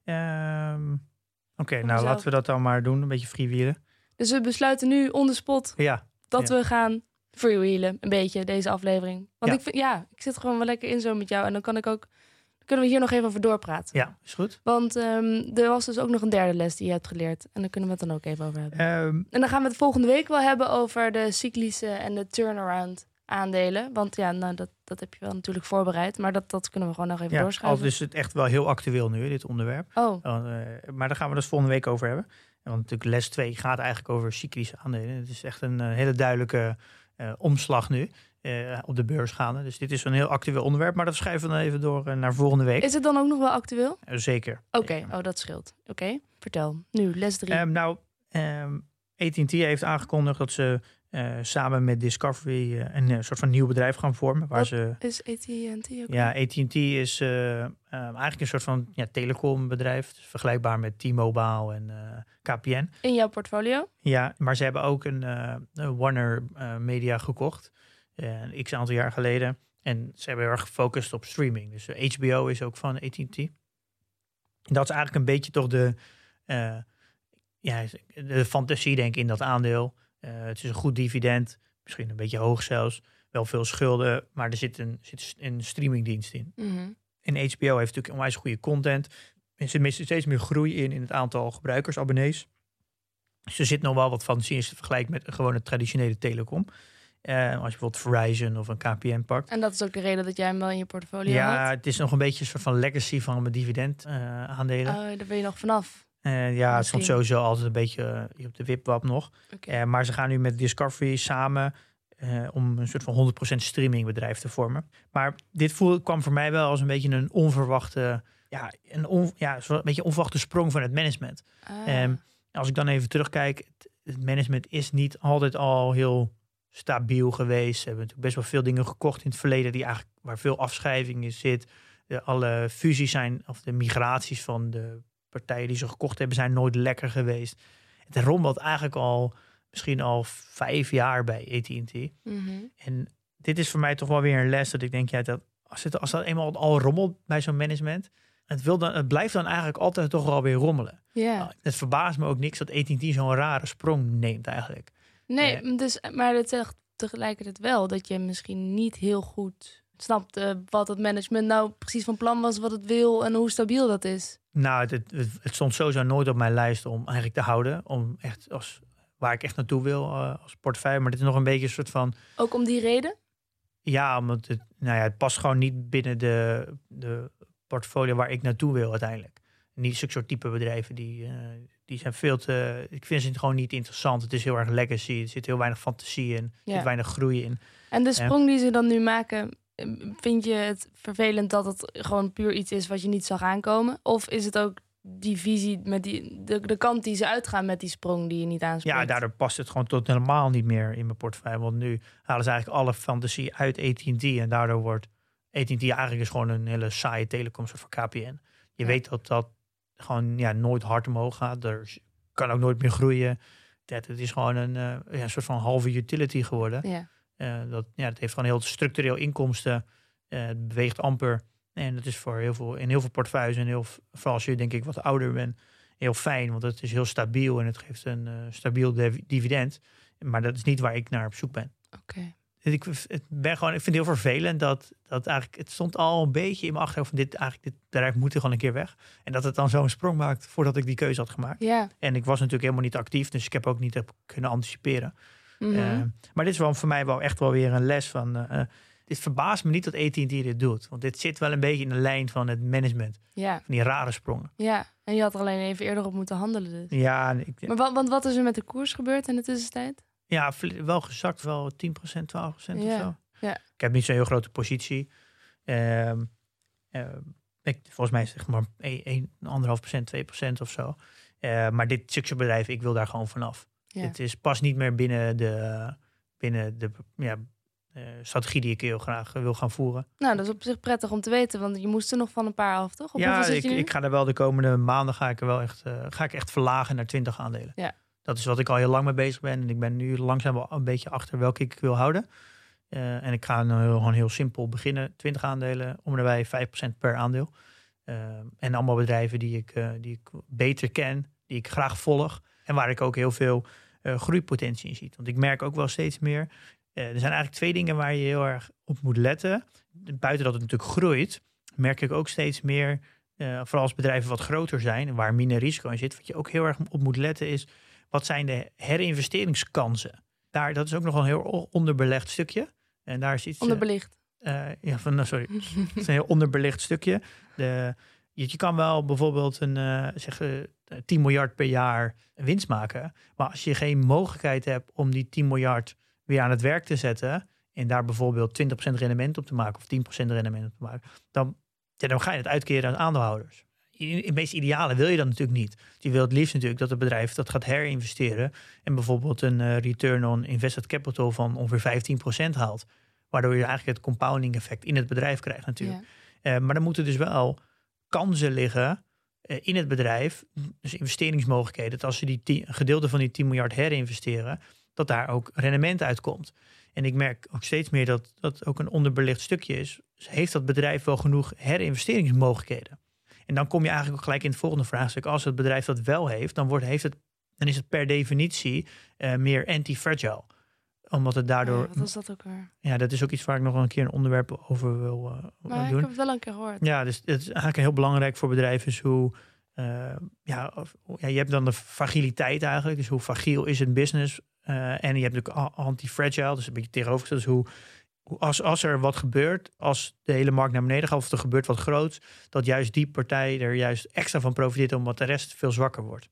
Speaker 10: Okay. Um, oké, okay, nou laten we dat dan maar doen. Een beetje freewheelen.
Speaker 9: Dus we besluiten nu on the spot
Speaker 10: ja,
Speaker 9: dat
Speaker 10: ja.
Speaker 9: we gaan freewheelen. Een beetje, deze aflevering. Want
Speaker 10: ja.
Speaker 9: ik vind, ja, ik zit gewoon wel lekker in zo met jou. En dan kan ik ook, dan kunnen we hier nog even over doorpraten.
Speaker 10: Ja, is goed.
Speaker 9: Want um, er was dus ook nog een derde les die je hebt geleerd. En daar kunnen we het dan ook even over hebben.
Speaker 10: Um,
Speaker 9: en dan gaan we het volgende week wel hebben over de cyclische en de turnaround aandelen. Want ja, nou, dat, dat heb je wel natuurlijk voorbereid. Maar dat, dat kunnen we gewoon nog even
Speaker 10: ja,
Speaker 9: doorschuiven.
Speaker 10: Al is het echt wel heel actueel nu, dit onderwerp.
Speaker 9: Oh.
Speaker 10: Uh, maar daar gaan we dus volgende week over hebben. Want natuurlijk les twee gaat eigenlijk over cyclische aandelen. Het is echt een uh, hele duidelijke uh, omslag nu. Uh, op de beurs gaande. Dus dit is een heel actueel onderwerp. Maar dat schrijven we dan even door uh, naar volgende week.
Speaker 9: Is het dan ook nog wel actueel?
Speaker 10: Uh, zeker.
Speaker 9: Oké, okay. oh dat scheelt. Oké, okay. Vertel. Nu, les drie.
Speaker 10: Um, nou, um, A T and T heeft aangekondigd dat ze uh, samen met Discovery uh, een uh, soort van nieuw bedrijf gaan vormen. Waar
Speaker 9: Wat
Speaker 10: ze,
Speaker 9: is A T and T? Okay.
Speaker 10: Ja, A T and T is uh, um, eigenlijk een soort van ja, telecombedrijf. Dus vergelijkbaar met T-Mobile en uh, K P N.
Speaker 9: In jouw portfolio?
Speaker 10: Ja, maar ze hebben ook een, uh, een Warner uh, Media gekocht. Een x aantal jaar geleden. En ze hebben heel erg gefocust op streaming. Dus H B O is ook van A T and T. Dat is eigenlijk een beetje toch de, uh, ja, de fantasie, denk ik, in dat aandeel. Uh, het is een goed dividend. Misschien een beetje hoog zelfs. Wel veel schulden. Maar er zit een, zit een streamingdienst in.
Speaker 9: Mm-hmm.
Speaker 10: En H B O heeft natuurlijk onwijs goede content. Er zit steeds meer groei in in het aantal gebruikers, abonnees. Dus er zit nog wel wat fantasie in vergelijking met een gewone traditionele telecom. Uh, als je bijvoorbeeld Verizon of een K P N pakt.
Speaker 9: En dat is ook de reden dat jij hem wel in je portfolio
Speaker 10: ja,
Speaker 9: had?
Speaker 10: Ja, het is nog een beetje een soort van legacy van mijn dividend uh, aandelen.
Speaker 9: Oh, daar ben je nog vanaf?
Speaker 10: Uh, ja, het stond sowieso altijd een beetje uh, op de wipwap nog.
Speaker 9: Okay.
Speaker 10: Uh, maar ze gaan nu met Discovery samen uh, om een soort van honderd procent streamingbedrijf te vormen. Maar dit voel, kwam voor mij wel als een beetje een onverwachte, ja, een, on, ja, een beetje onverwachte sprong van het management.
Speaker 9: Ah.
Speaker 10: Um, als ik dan even terugkijk, het, het management is niet altijd al heel stabiel geweest. Ze hebben natuurlijk best wel veel dingen gekocht in het verleden die eigenlijk waar veel afschrijving in zit. De, alle fusies zijn, of de migraties van de partijen die ze gekocht hebben, zijn nooit lekker geweest. Het rommelt eigenlijk al misschien al vijf jaar bij A T and T.
Speaker 9: Mm-hmm.
Speaker 10: En dit is voor mij toch wel weer een les dat ik denk, ja, dat als het als dat eenmaal al rommelt bij zo'n management, het, wil dan, het blijft dan eigenlijk altijd toch wel weer rommelen.
Speaker 9: Yeah.
Speaker 10: Nou, het verbaast me ook niks dat A T and T zo'n rare sprong neemt eigenlijk.
Speaker 9: Nee,
Speaker 10: ja.
Speaker 9: dus, maar het zegt tegelijkertijd wel dat je misschien niet heel goed snapt uh, wat het management nou precies van plan was, wat het wil en hoe stabiel dat is.
Speaker 10: Nou, het, het, het stond sowieso nooit op mijn lijst om eigenlijk te houden. Om echt als, waar ik echt naartoe wil uh, als portefeuille. Maar dit is nog een beetje een soort van...
Speaker 9: Ook om die reden?
Speaker 10: Ja, omdat het, nou ja, het past gewoon niet binnen de, de portfolio waar ik naartoe wil uiteindelijk. Niet zulke soort type bedrijven die, uh, die zijn veel te... Ik vind ze gewoon niet interessant. Het is heel erg legacy. Er zit heel weinig fantasie in. Er
Speaker 9: ja.
Speaker 10: zit weinig groei in.
Speaker 9: En de sprong die ze dan nu maken, vind je het vervelend dat het gewoon puur iets is wat je niet zag aankomen? Of is het ook die visie met die de, de kant die ze uitgaan met die sprong die je niet aanspreekt?
Speaker 10: Ja, daardoor past het gewoon tot helemaal niet meer in mijn portefeuille. Want nu halen ze eigenlijk alle fantasie uit A T and T. En daardoor wordt A T and T eigenlijk is gewoon een hele saaie telecom soort van K P N. Je
Speaker 9: ja.
Speaker 10: weet dat dat gewoon ja, nooit hard omhoog gaat. Er kan ook nooit meer groeien. Dat, het is gewoon een, uh, ja, een soort van halve utility geworden.
Speaker 9: Ja.
Speaker 10: Uh, dat, ja, het heeft gewoon heel structureel inkomsten. Uh, het beweegt amper. En dat is voor heel veel, in heel veel portefeuilles en heel, vooral als je denk ik wat ouder bent, heel fijn. Want het is heel stabiel en het geeft een uh, stabiel dividend. Maar dat is niet waar ik naar op zoek ben.
Speaker 9: Oké. Okay.
Speaker 10: Ik, het ben gewoon, ik vind het heel vervelend dat, dat eigenlijk, het stond al een beetje in mijn achterhoofd van dit, eigenlijk, dit bedrijf moet er gewoon een keer weg. En dat het dan zo'n sprong maakt voordat ik die keuze had gemaakt.
Speaker 9: Ja.
Speaker 10: En ik was natuurlijk helemaal niet actief, dus ik heb ook niet heb kunnen anticiperen.
Speaker 9: Mm-hmm.
Speaker 10: Uh, maar dit is wel voor mij wel echt wel weer een les van, uh, dit verbaast me niet dat A T and T dit doet. Want dit zit wel een beetje in de lijn van het management.
Speaker 9: Ja.
Speaker 10: Van die rare sprongen.
Speaker 9: Ja, en je had er alleen even eerder op moeten handelen dus.
Speaker 10: Ja. Ik,
Speaker 9: maar wat, want wat is er met de koers gebeurd in de tussentijd?
Speaker 10: Ja, wel gezakt, wel tien procent, twaalf procent
Speaker 9: ja.
Speaker 10: of zo.
Speaker 9: Ja.
Speaker 10: Ik heb niet zo'n heel grote positie. Uh, uh, ik, volgens mij is het maar één komma vijf procent, twee procent of zo. Uh, maar dit succesbedrijf, ik wil daar gewoon vanaf. Ja. Het is pas niet meer binnen de, binnen de ja, uh, strategie die ik heel graag wil gaan voeren.
Speaker 9: Nou, dat is op zich prettig om te weten, want je moest er nog van een paar af, toch? Op
Speaker 10: ja,
Speaker 9: zit
Speaker 10: ik,
Speaker 9: je nu?
Speaker 10: ik ga er wel de komende maanden ga ik er wel echt, uh, ga ik echt verlagen naar twintig aandelen.
Speaker 9: Ja.
Speaker 10: Dat is wat ik al heel lang mee bezig ben. En ik ben nu langzaam wel een beetje achter welke ik wil houden. Uh, en ik ga nu gewoon heel simpel beginnen. twintig aandelen, om en bij vijf procent per aandeel. Uh, en allemaal bedrijven die ik, uh, die ik beter ken, die ik graag volg. En waar ik ook heel veel uh, groeipotentie in zie. Want ik merk ook wel steeds meer. Uh, er zijn eigenlijk twee dingen waar je heel erg op moet letten. Buiten dat het natuurlijk groeit, merk ik ook steeds meer. Uh, vooral als bedrijven wat groter zijn, waar minder risico in zit. Wat je ook heel erg op moet letten is, wat zijn de herinvesteringskansen? Daar, dat is ook nog een heel onderbelegd stukje. En daar is iets.
Speaker 9: Onderbelicht.
Speaker 10: Uh, ja, van, nou, sorry. Het is een heel onderbelicht stukje. De, je, je kan wel bijvoorbeeld een uh, zeg, uh, tien miljard per jaar winst maken. Maar als je geen mogelijkheid hebt om die tien miljard weer aan het werk te zetten en daar bijvoorbeeld twintig procent rendement op te maken of tien procent rendement op te maken, dan, ja, dan ga je het uitkeren aan aandeelhouders. In het meest ideale wil je dat natuurlijk niet. Je wilt het liefst natuurlijk dat het bedrijf dat gaat herinvesteren en bijvoorbeeld een uh, return on invested capital van ongeveer vijftien procent haalt. Waardoor je eigenlijk het compounding effect in het bedrijf krijgt natuurlijk. Ja. Uh, maar dan moeten dus wel kansen liggen uh, in het bedrijf. Dus investeringsmogelijkheden. Dat als ze die tien, een gedeelte van die tien miljard herinvesteren, dat daar ook rendement uitkomt. En ik merk ook steeds meer dat dat ook een onderbelicht stukje is. Dus heeft dat bedrijf wel genoeg herinvesteringsmogelijkheden? En dan kom je eigenlijk ook gelijk in het volgende vraagstuk. Als het bedrijf dat wel heeft, dan, wordt, heeft het, dan is het per definitie uh, meer anti-fragile. Omdat het daardoor...
Speaker 9: Ja, wat was dat ook weer?
Speaker 10: Ja, dat is ook iets waar ik nog een keer een onderwerp over wil uh,
Speaker 9: maar
Speaker 10: doen.
Speaker 9: Ik heb het wel een keer gehoord.
Speaker 10: Ja, dus het is eigenlijk heel belangrijk voor bedrijven is hoe... Uh, ja, of, ja, je hebt dan de fragiliteit eigenlijk. Dus hoe fragiel is een business? Uh, en je hebt natuurlijk anti-fragile. Dus een beetje tegenovergesteld. Dus hoe, hoe als, als er wat gebeurt, als de hele markt naar beneden gaat of er gebeurt wat groots, dat juist die partij er juist extra van profiteert omdat de rest veel zwakker wordt.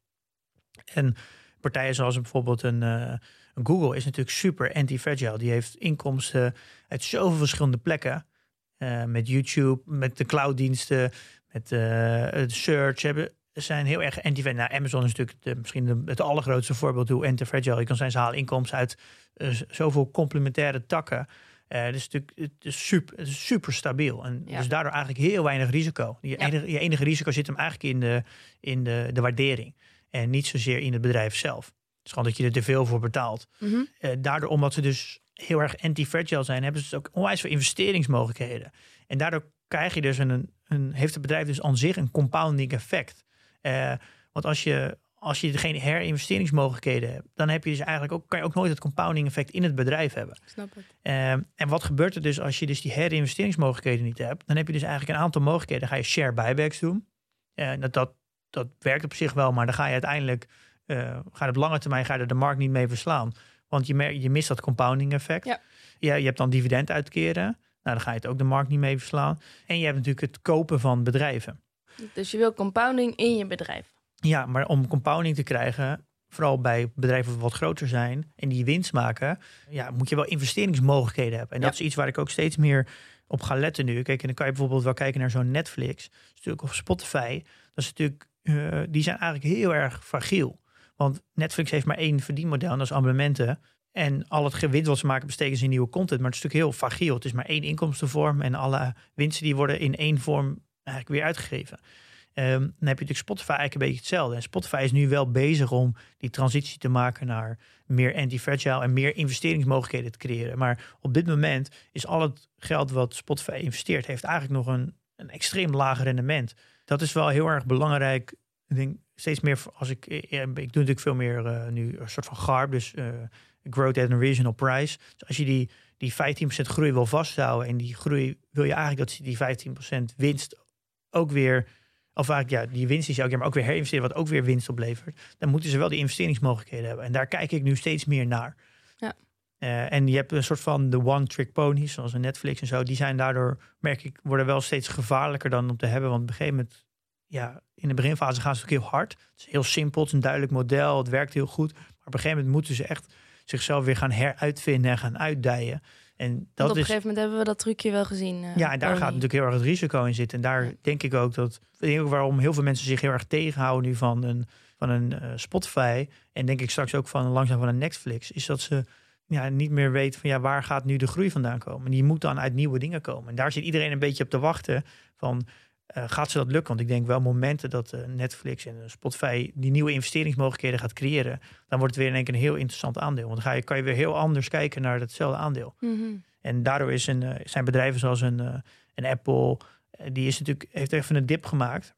Speaker 10: En partijen zoals bijvoorbeeld een, uh, een Google is natuurlijk super anti-fragile. Die heeft inkomsten uit zoveel verschillende plekken. Uh, met YouTube, met de clouddiensten, met uh, search. Hebben, zijn heel erg anti-fragile. Nou, Amazon is natuurlijk de, misschien de, het allergrootste voorbeeld hoe anti-fragile je kan zijn. Ze halen inkomsten uit uh, zoveel complementaire takken. Uh, het is natuurlijk het is super, het is super stabiel. En ja. Dus daardoor eigenlijk heel weinig risico. Je, ja. enige, je enige risico zit hem eigenlijk in de, in de, de waardering. En niet zozeer in het bedrijf zelf. Het is gewoon dat je er te veel voor betaalt. Mm-hmm. Uh, daardoor, omdat ze dus heel erg anti-fragile zijn, hebben ze dus ook onwijs veel investeringsmogelijkheden. En daardoor krijg je dus een, een heeft het bedrijf dus aan zich een compounding effect. Uh, want als je, als je geen herinvesteringsmogelijkheden hebt, dan heb je dus eigenlijk ook, kan je ook nooit het compounding effect in het bedrijf hebben.
Speaker 9: Snap het.
Speaker 10: Uh, en wat gebeurt er dus als je dus die herinvesteringsmogelijkheden niet hebt? Dan heb je dus eigenlijk een aantal mogelijkheden. Dan ga je share buybacks doen. Uh, dat, dat, dat werkt op zich wel, maar dan ga je uiteindelijk, uh, ga je op lange termijn ga je er de markt niet mee verslaan. Want je, mer- je mist dat compounding effect. Ja. Ja, je hebt dan dividend uitkeren. Nou, dan ga je het ook de markt niet mee verslaan. En je hebt natuurlijk het kopen van bedrijven.
Speaker 9: Dus je wil compounding in je bedrijf.
Speaker 10: Ja, maar om compounding te krijgen, vooral bij bedrijven die wat groter zijn en die winst maken, ja, moet je wel investeringsmogelijkheden hebben. En ja. dat is iets waar ik ook steeds meer op ga letten nu. Kijk, en dan kan je bijvoorbeeld wel kijken naar zo'n Netflix, natuurlijk, of Spotify. Dat is natuurlijk, uh, die zijn eigenlijk heel erg fragiel. Want Netflix heeft maar één verdienmodel en dat is abonnementen. En al het gewinst wat ze maken besteken ze in nieuwe content. Maar het is natuurlijk heel fragiel. Het is maar één inkomstenvorm en alle winsten die worden in één vorm eigenlijk weer uitgegeven. Um, dan heb je natuurlijk Spotify eigenlijk een beetje hetzelfde. En Spotify is nu wel bezig om die transitie te maken naar meer anti-fragile en meer investeringsmogelijkheden te creëren. Maar op dit moment is al het geld wat Spotify investeert, heeft eigenlijk nog een, een extreem laag rendement. Dat is wel heel erg belangrijk. Ik denk steeds meer als ik, ik doe natuurlijk veel meer uh, nu een soort van G A R P, dus uh, Growth at a Reasonable Price. Dus als je die, die vijftien procent groei wil vasthouden en die groei wil je eigenlijk dat die vijftien procent winst ook weer, of eigenlijk ja, die winst is elke keer, maar ook weer herinvesteren, wat ook weer winst oplevert. Dan moeten ze wel die investeringsmogelijkheden hebben. En daar kijk ik nu steeds meer naar. Ja. Uh, en je hebt een soort van de one-trick ponies, zoals een Netflix en zo. Die zijn daardoor, merk ik, worden wel steeds gevaarlijker dan om te hebben. Want op een gegeven moment, ja, in de beginfase gaan ze ook heel hard. Het is heel simpel, het is een duidelijk model, het werkt heel goed. Maar op een gegeven moment moeten ze echt zichzelf weer gaan heruitvinden en gaan uitdijen. En dat
Speaker 9: op een
Speaker 10: is,
Speaker 9: gegeven moment hebben we dat trucje wel gezien. Uh,
Speaker 10: ja, en daar
Speaker 9: Pony.
Speaker 10: gaat natuurlijk heel erg het risico in zitten. En daar ja. denk ik ook dat, denk ik waarom heel veel mensen zich heel erg tegenhouden nu van een, van een uh, Spotify. En denk ik straks ook van langzaam van een Netflix. Is dat ze ja, niet meer weten van ja, waar gaat nu de groei vandaan komen. En die moet dan uit nieuwe dingen komen. En daar zit iedereen een beetje op te wachten van, Uh, gaat ze dat lukken? Want ik denk wel momenten dat uh, Netflix en uh, Spotify die nieuwe investeringsmogelijkheden gaat creëren, dan wordt het weer in één keer een heel interessant aandeel. Want dan ga je, kan je weer heel anders kijken naar hetzelfde aandeel. Mm-hmm. En daardoor is een, uh, zijn bedrijven zoals een, uh, een Apple, uh, die is natuurlijk, heeft even een dip gemaakt.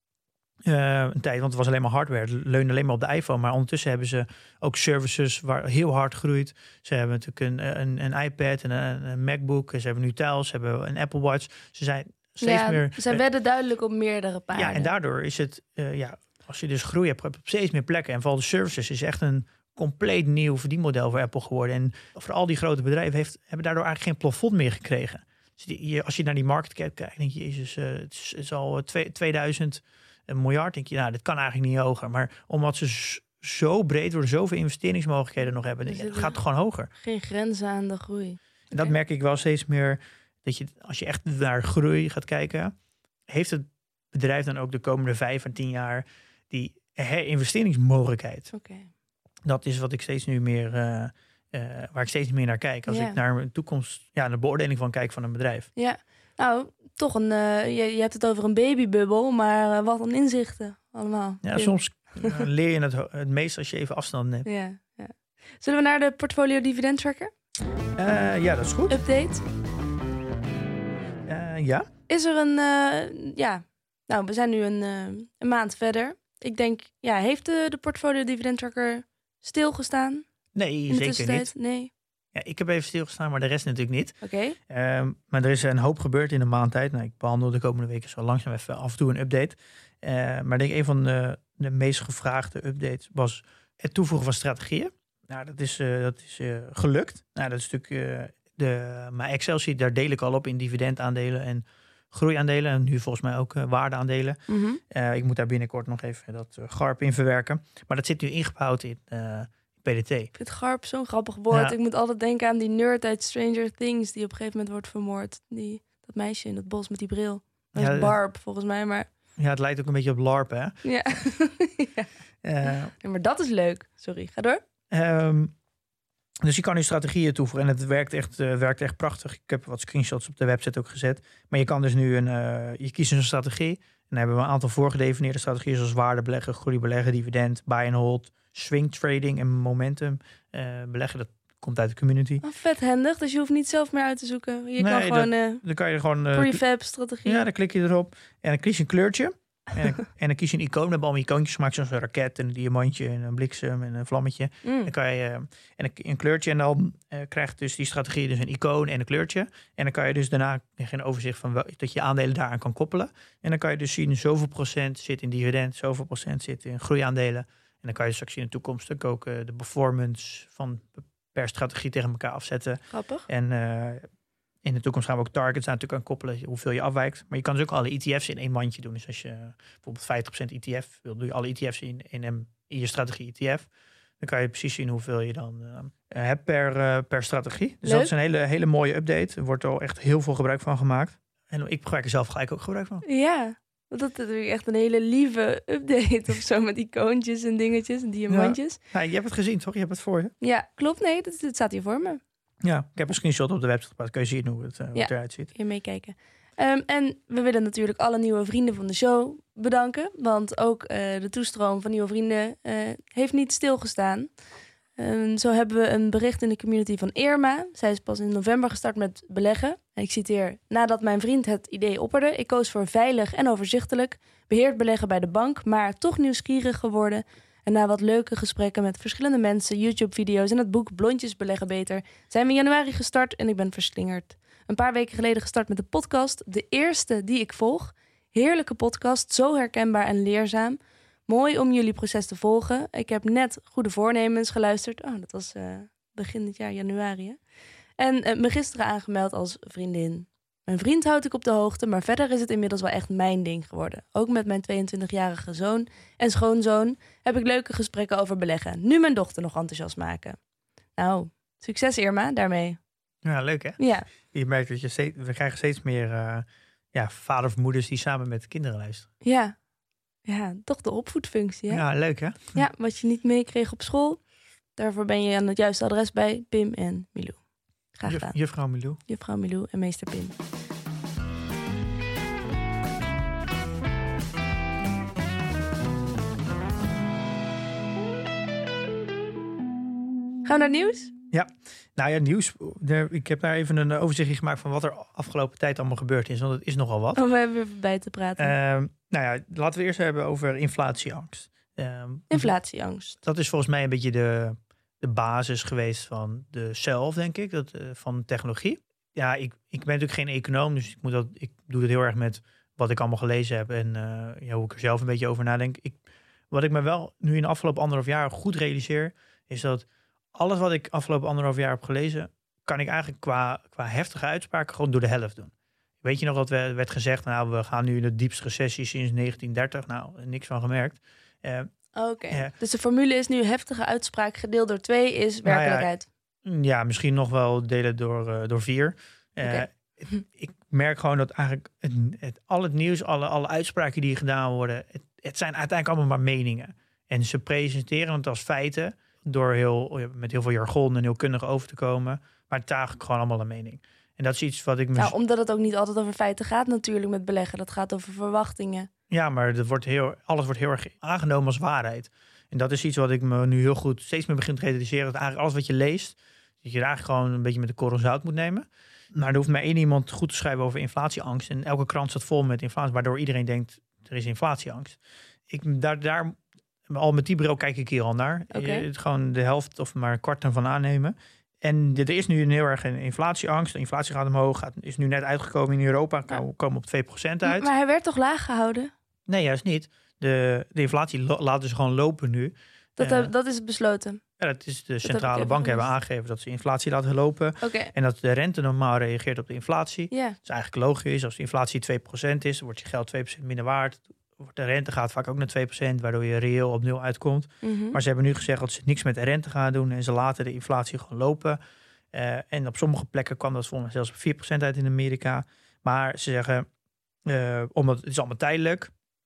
Speaker 10: Uh, een tijd, want het was alleen maar hardware. Het leunde alleen maar op de iPhone. Maar ondertussen hebben ze ook services waar heel hard groeit. Ze hebben natuurlijk een, een, een iPad en een, een MacBook. Ze hebben nu Tiles, ze hebben een Apple Watch. Ze zijn steeds
Speaker 9: ja,
Speaker 10: meer.
Speaker 9: Zij werden duidelijk op meerdere paarden.
Speaker 10: Ja, en daardoor is het, uh, ja, als je dus groei hebt, heb je op steeds meer plekken. En vooral de services is echt een compleet nieuw verdienmodel voor Apple geworden. En voor al die grote bedrijven heeft, hebben daardoor eigenlijk geen plafond meer gekregen. Dus die, als je naar die market cap kijkt, denk je, jezus, uh, het, is, het is al tweeduizend miljard. Denk je, nou, dit kan eigenlijk niet hoger. Maar omdat ze zo breed worden, zoveel investeringsmogelijkheden nog hebben.
Speaker 9: Dus
Speaker 10: Het
Speaker 9: het
Speaker 10: gaat gewoon hoger.
Speaker 9: Geen grenzen aan de groei.
Speaker 10: En dat
Speaker 9: Oké.
Speaker 10: merk ik wel steeds meer. Dat je, als je echt naar groei gaat kijken, heeft het bedrijf dan ook de komende vijf en tien jaar die herinvesteringsmogelijkheid.
Speaker 9: Oké.
Speaker 10: Dat is wat ik steeds nu meer, uh, uh, waar ik steeds meer naar kijk. Als
Speaker 9: Ja.
Speaker 10: ik naar een toekomst, ja, de beoordeling van kijk van een bedrijf.
Speaker 9: Ja, nou, toch een... uh, je, je hebt het over een babybubbel, maar uh, wat een inzichten allemaal.
Speaker 10: Ja,
Speaker 9: Pim.
Speaker 10: soms uh, leer je het, het meest als je even afstand neemt.
Speaker 9: Ja, ja. Zullen we naar de portfolio dividend tracker?
Speaker 10: Uh, ja, dat is goed.
Speaker 9: Update.
Speaker 10: Uh, ja.
Speaker 9: Is er een... Uh, ja, nou, we zijn nu een, uh, een maand verder. Ik denk, ja, heeft de, de portfolio dividend tracker stilgestaan?
Speaker 10: Nee,
Speaker 9: in de
Speaker 10: zeker
Speaker 9: tussentijd?
Speaker 10: niet.
Speaker 9: Nee.
Speaker 10: Ja, ik heb even stilgestaan, maar de rest natuurlijk niet.
Speaker 9: Oké.
Speaker 10: Okay. Um, maar er is een hoop gebeurd in een maand tijd. Nou, ik behandel de komende weken zo langzaam even af en toe een update. Uh, maar ik denk een van de, de meest gevraagde updates was het toevoegen van strategieën. Nou, dat is, uh, dat is uh, gelukt. Nou, dat is natuurlijk uh, de, mijn Excel-sheet, daar deel ik al op in dividendaandelen en groeiaandelen. En nu volgens mij ook uh, waardeaandelen.
Speaker 9: Mm-hmm.
Speaker 10: Uh, ik moet daar binnenkort nog even dat uh, GARP in verwerken. Maar dat zit nu ingebouwd in uh, P D T.
Speaker 9: Ik vind GARP zo'n grappig woord.
Speaker 10: Ja.
Speaker 9: Ik moet altijd denken aan die nerd uit Stranger Things die op een gegeven moment wordt vermoord. Die, dat meisje in dat bos met die bril. Dat
Speaker 10: Ja,
Speaker 9: is Barb volgens mij, maar...
Speaker 10: Ja, het lijkt ook een beetje op LARP, hè?
Speaker 9: Ja. ja.
Speaker 10: Uh,
Speaker 9: ja, maar dat is leuk. Sorry, ga door.
Speaker 10: Um, dus je kan nu strategieën toevoegen en het werkt echt, uh, werkt echt prachtig. Ik heb wat screenshots op de website ook gezet. Maar je kan dus nu een, uh, je kiest een strategie. En dan hebben we een aantal voorgedefinieerde strategieën zoals waarde beleggen, groei beleggen, dividend, buy and hold, swing trading en momentum uh, beleggen. Dat komt uit de community.
Speaker 9: Oh, vet handig, dus je hoeft niet zelf meer uit te zoeken. Je
Speaker 10: nee,
Speaker 9: kan gewoon
Speaker 10: dat,
Speaker 9: uh,
Speaker 10: dan kan je gewoon uh,
Speaker 9: prefab strategie.
Speaker 10: Ja, dan klik je erop en dan kies je een kleurtje. En dan, en dan kies je een icoon. We hebben allemaal icoontjes gemaakt, zoals een raket, een diamantje, en een bliksem en een vlammetje.
Speaker 9: Mm.
Speaker 10: Dan kan je uh, en een, een kleurtje en dan uh, krijgt dus die strategie dus een icoon en een kleurtje. En dan kan je dus daarna een overzicht van wel, dat je aandelen daaraan kan koppelen. En dan kan je dus zien zoveel procent zit in dividend, zoveel procent zit in groeiaandelen. En dan kan je straks in de toekomst ook uh, de performance van per strategie tegen elkaar afzetten.
Speaker 9: Grappig.
Speaker 10: En uh, in de toekomst gaan we ook targets aan natuurlijk aan koppelen, hoeveel je afwijkt. Maar je kan dus ook alle E T F's in één mandje doen. Dus als je bijvoorbeeld vijftig procent E T F wil, doe je alle E T F's in, in, in je strategie E T F. Dan kan je precies zien hoeveel je dan uh, hebt per, uh, per strategie. Dus
Speaker 9: Leuk.
Speaker 10: dat is een hele, hele mooie update. Er wordt al echt heel veel gebruik van gemaakt. En ik gebruik er zelf gelijk ook gebruik van.
Speaker 9: Ja, dat is natuurlijk echt een hele lieve update of zo met icoontjes en dingetjes en diamantjes.
Speaker 10: Ja. Nou, je hebt het gezien, toch? Je hebt het voor je.
Speaker 9: Ja, klopt. Nee, dat, dat staat hier voor me.
Speaker 10: Ja, ik heb een screenshot op de website geplaatst. Kun je zien hoe het, uh, hoe
Speaker 9: Ja.
Speaker 10: het eruit ziet.
Speaker 9: Hier meekijken. Um, en we willen natuurlijk alle nieuwe vrienden van de show bedanken. Want ook uh, de toestroom van nieuwe vrienden uh, heeft niet stilgestaan. Um, zo hebben we een bericht in de community van Irma. Zij is pas in november gestart met beleggen. En ik citeer: nadat mijn vriend het idee opperde, ik koos voor veilig en overzichtelijk, beheerd beleggen bij de bank, maar toch nieuwsgierig geworden. En na wat leuke gesprekken met verschillende mensen, YouTube-video's en het boek Blondjes beleggen beter, zijn we in januari gestart en ik ben verslingerd. Een paar weken geleden gestart met de podcast, de eerste die ik volg. Heerlijke podcast, zo herkenbaar en leerzaam. Mooi om jullie proces te volgen. Ik heb net Goede Voornemens geluisterd. Oh, dat was uh, begin dit jaar, januari. Hè? En uh, me gisteren aangemeld als vriendin. Mijn vriend houdt ik op de hoogte, maar verder is het inmiddels wel echt mijn ding geworden. Ook met mijn tweeëntwintigjarige zoon en schoonzoon heb ik leuke gesprekken over beleggen. Nu mijn dochter nog enthousiast maken. Nou, succes Irma, daarmee.
Speaker 10: Ja, leuk hè?
Speaker 9: Ja.
Speaker 10: Je merkt dat je steeds, we krijgen steeds meer uh, ja, vaders of moeders die samen met de kinderen luisteren.
Speaker 9: Ja. Ja, toch de opvoedfunctie hè?
Speaker 10: Ja, leuk hè?
Speaker 9: Ja, wat je niet meekreeg op school. Daarvoor ben je aan het juiste adres bij Pim en Milou. Graag gedaan.
Speaker 10: Juffrouw Milou.
Speaker 9: Juffrouw Milou en meester Pim. Gaan we naar het nieuws?
Speaker 10: Ja, nou ja, nieuws. Ik heb daar even een overzichtje gemaakt van wat er afgelopen tijd allemaal gebeurd is. Want het is nogal wat.
Speaker 9: Oh, we hebben weer bij te praten.
Speaker 10: Uh, nou ja, laten we eerst hebben over inflatieangst. Uh,
Speaker 9: Inflatieangst.
Speaker 10: Dat is volgens mij een beetje de, de basis geweest van de zelf, denk ik, dat, uh, van technologie. Ja, ik, ik ben natuurlijk geen econoom, dus ik, moet dat, ik doe het heel erg met wat ik allemaal gelezen heb en uh, ja, hoe ik er zelf een beetje over nadenk. Ik, wat ik me wel nu in de afgelopen anderhalf jaar goed realiseer, is dat alles wat ik afgelopen anderhalf jaar heb gelezen, kan ik eigenlijk qua, qua heftige uitspraken gewoon door de helft doen. Weet je nog dat werd gezegd, nou, we gaan nu in de diepste recessie sinds negentien dertig. Nou, niks van gemerkt. Uh,
Speaker 9: Oké, okay.
Speaker 10: Ja.
Speaker 9: Dus de formule is nu heftige uitspraak gedeeld door twee is werkelijkheid.
Speaker 10: Nou ja, ja, misschien nog wel delen door, uh, door vier. Uh, okay. het, ik merk gewoon dat eigenlijk het, het, al het nieuws, alle, alle uitspraken die gedaan worden, het, het zijn uiteindelijk allemaal maar meningen. En ze presenteren het als feiten door heel, met heel veel jargon en heel kundig over te komen. Maar het is eigenlijk gewoon allemaal een mening. En dat is iets wat ik...
Speaker 9: Nou, mis... omdat het ook niet altijd over feiten gaat natuurlijk met beleggen. Dat gaat over verwachtingen.
Speaker 10: Ja, maar dat wordt heel, alles wordt heel erg aangenomen als waarheid. En dat is iets wat ik me nu heel goed steeds meer begin te realiseren. Dat eigenlijk alles wat je leest, dat je er eigenlijk gewoon een beetje met de korrel zout moet nemen. Maar er hoeft maar één iemand goed te schrijven over inflatieangst. En elke krant staat vol met inflatie, waardoor iedereen denkt, er is inflatieangst. Ik, daar, daar, al met die bril kijk ik hier al naar.
Speaker 9: Okay.
Speaker 10: Je, gewoon de helft of maar een kwart ervan aannemen. En er is nu een heel erg een inflatieangst. De inflatie gaat omhoog, gaat, is nu net uitgekomen in Europa. Ja. We komen op twee procent uit.
Speaker 9: Maar hij werd toch laag gehouden?
Speaker 10: Nee, juist niet. De, de inflatie lo- laten ze gewoon lopen nu.
Speaker 9: Dat, uh, dat is besloten?
Speaker 10: Ja, dat is de centrale bank hebben aangegeven dat ze inflatie laten lopen.
Speaker 9: Okay.
Speaker 10: En dat de rente normaal reageert op de inflatie.
Speaker 9: Yeah.
Speaker 10: Dat is eigenlijk logisch. Als de inflatie twee procent is, dan wordt je geld twee procent minder waard. De rente gaat vaak ook naar twee procent, waardoor je reëel op nul uitkomt.
Speaker 9: Mm-hmm.
Speaker 10: Maar ze hebben nu gezegd dat ze niks met de rente gaan doen. En ze laten de inflatie gewoon lopen. Uh, en op sommige plekken kwam dat volgens mij zelfs op vier procent uit in Amerika. Maar ze zeggen, uh, omdat het is allemaal tijdelijk.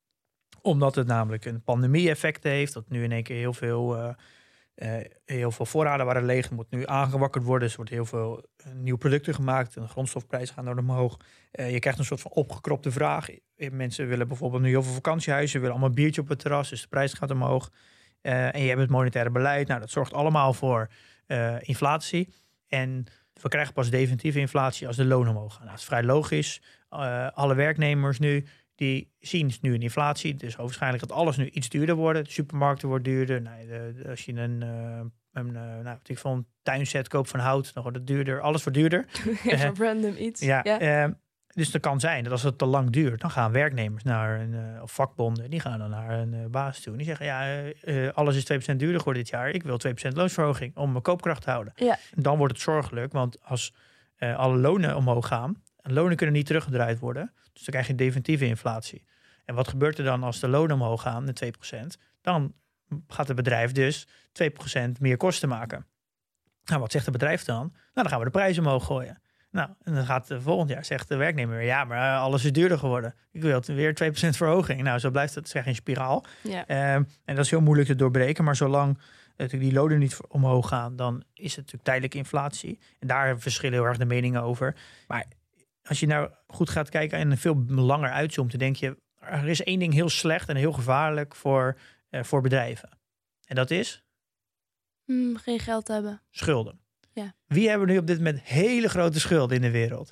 Speaker 10: Omdat het namelijk een pandemie-effect heeft. Dat nu in één keer heel veel, uh, uh, heel veel voorraden waren leeg. Moet nu aangewakkerd worden. Dus er wordt heel veel uh, nieuwe producten gemaakt. En de grondstofprijzen gaan door omhoog. Uh, je krijgt een soort van opgekropte vraag. Mensen willen bijvoorbeeld nu heel veel vakantiehuizen. Willen allemaal een biertje op het terras. Dus de prijs gaat omhoog. Uh, en je hebt het monetaire beleid. Nou, dat zorgt allemaal voor uh, inflatie. En we krijgen pas definitieve inflatie als de lonen omhoog gaan. Nou, dat is vrij logisch. Uh, alle werknemers nu, die zien nu een inflatie. Dus waarschijnlijk gaat alles nu iets duurder worden. De supermarkten worden duurder. Nou, de, de, als je een, uh, een, uh, nou, wat ik van een tuinset koopt van hout, dan wordt het duurder. Alles wordt duurder.
Speaker 9: Even uh, random iets.
Speaker 10: Ja, ja. Uh, dus het kan zijn dat als het te lang duurt, dan gaan werknemers naar een uh, of vakbonden, die gaan dan naar een uh, baas toe. En die zeggen, ja, uh, uh, alles is twee procent duurder geworden dit jaar. Ik wil twee procent loonsverhoging om mijn koopkracht te houden.
Speaker 9: Ja.
Speaker 10: En dan wordt het zorgelijk, want als uh, alle lonen omhoog gaan, en lonen kunnen niet teruggedraaid worden, dus dan krijg je definitieve inflatie. En wat gebeurt er dan als de lonen omhoog gaan met twee procent? Dan gaat het bedrijf dus twee procent meer kosten maken. Nou, wat zegt het bedrijf dan? Nou, dan gaan we de prijzen omhoog gooien. Nou, en dan gaat uh, volgend jaar, zegt de werknemer weer, ja, maar uh, alles is duurder geworden. Ik wil het weer twee procent verhoging. Nou, zo blijft het zeg een spiraal.
Speaker 9: Ja.
Speaker 10: Uh, en dat is heel moeilijk te doorbreken, maar zolang uh, die lonen niet omhoog gaan, dan is het natuurlijk tijdelijke inflatie. En daar verschillen heel erg de meningen over. Maar als je nou goed gaat kijken en veel langer uitzoomt, dan denk je, er is één ding heel slecht en heel gevaarlijk voor, uh, voor bedrijven. En dat is?
Speaker 9: Hmm, geen geld hebben.
Speaker 10: Schulden.
Speaker 9: Ja.
Speaker 10: Wie hebben nu op dit moment hele grote schulden in de wereld?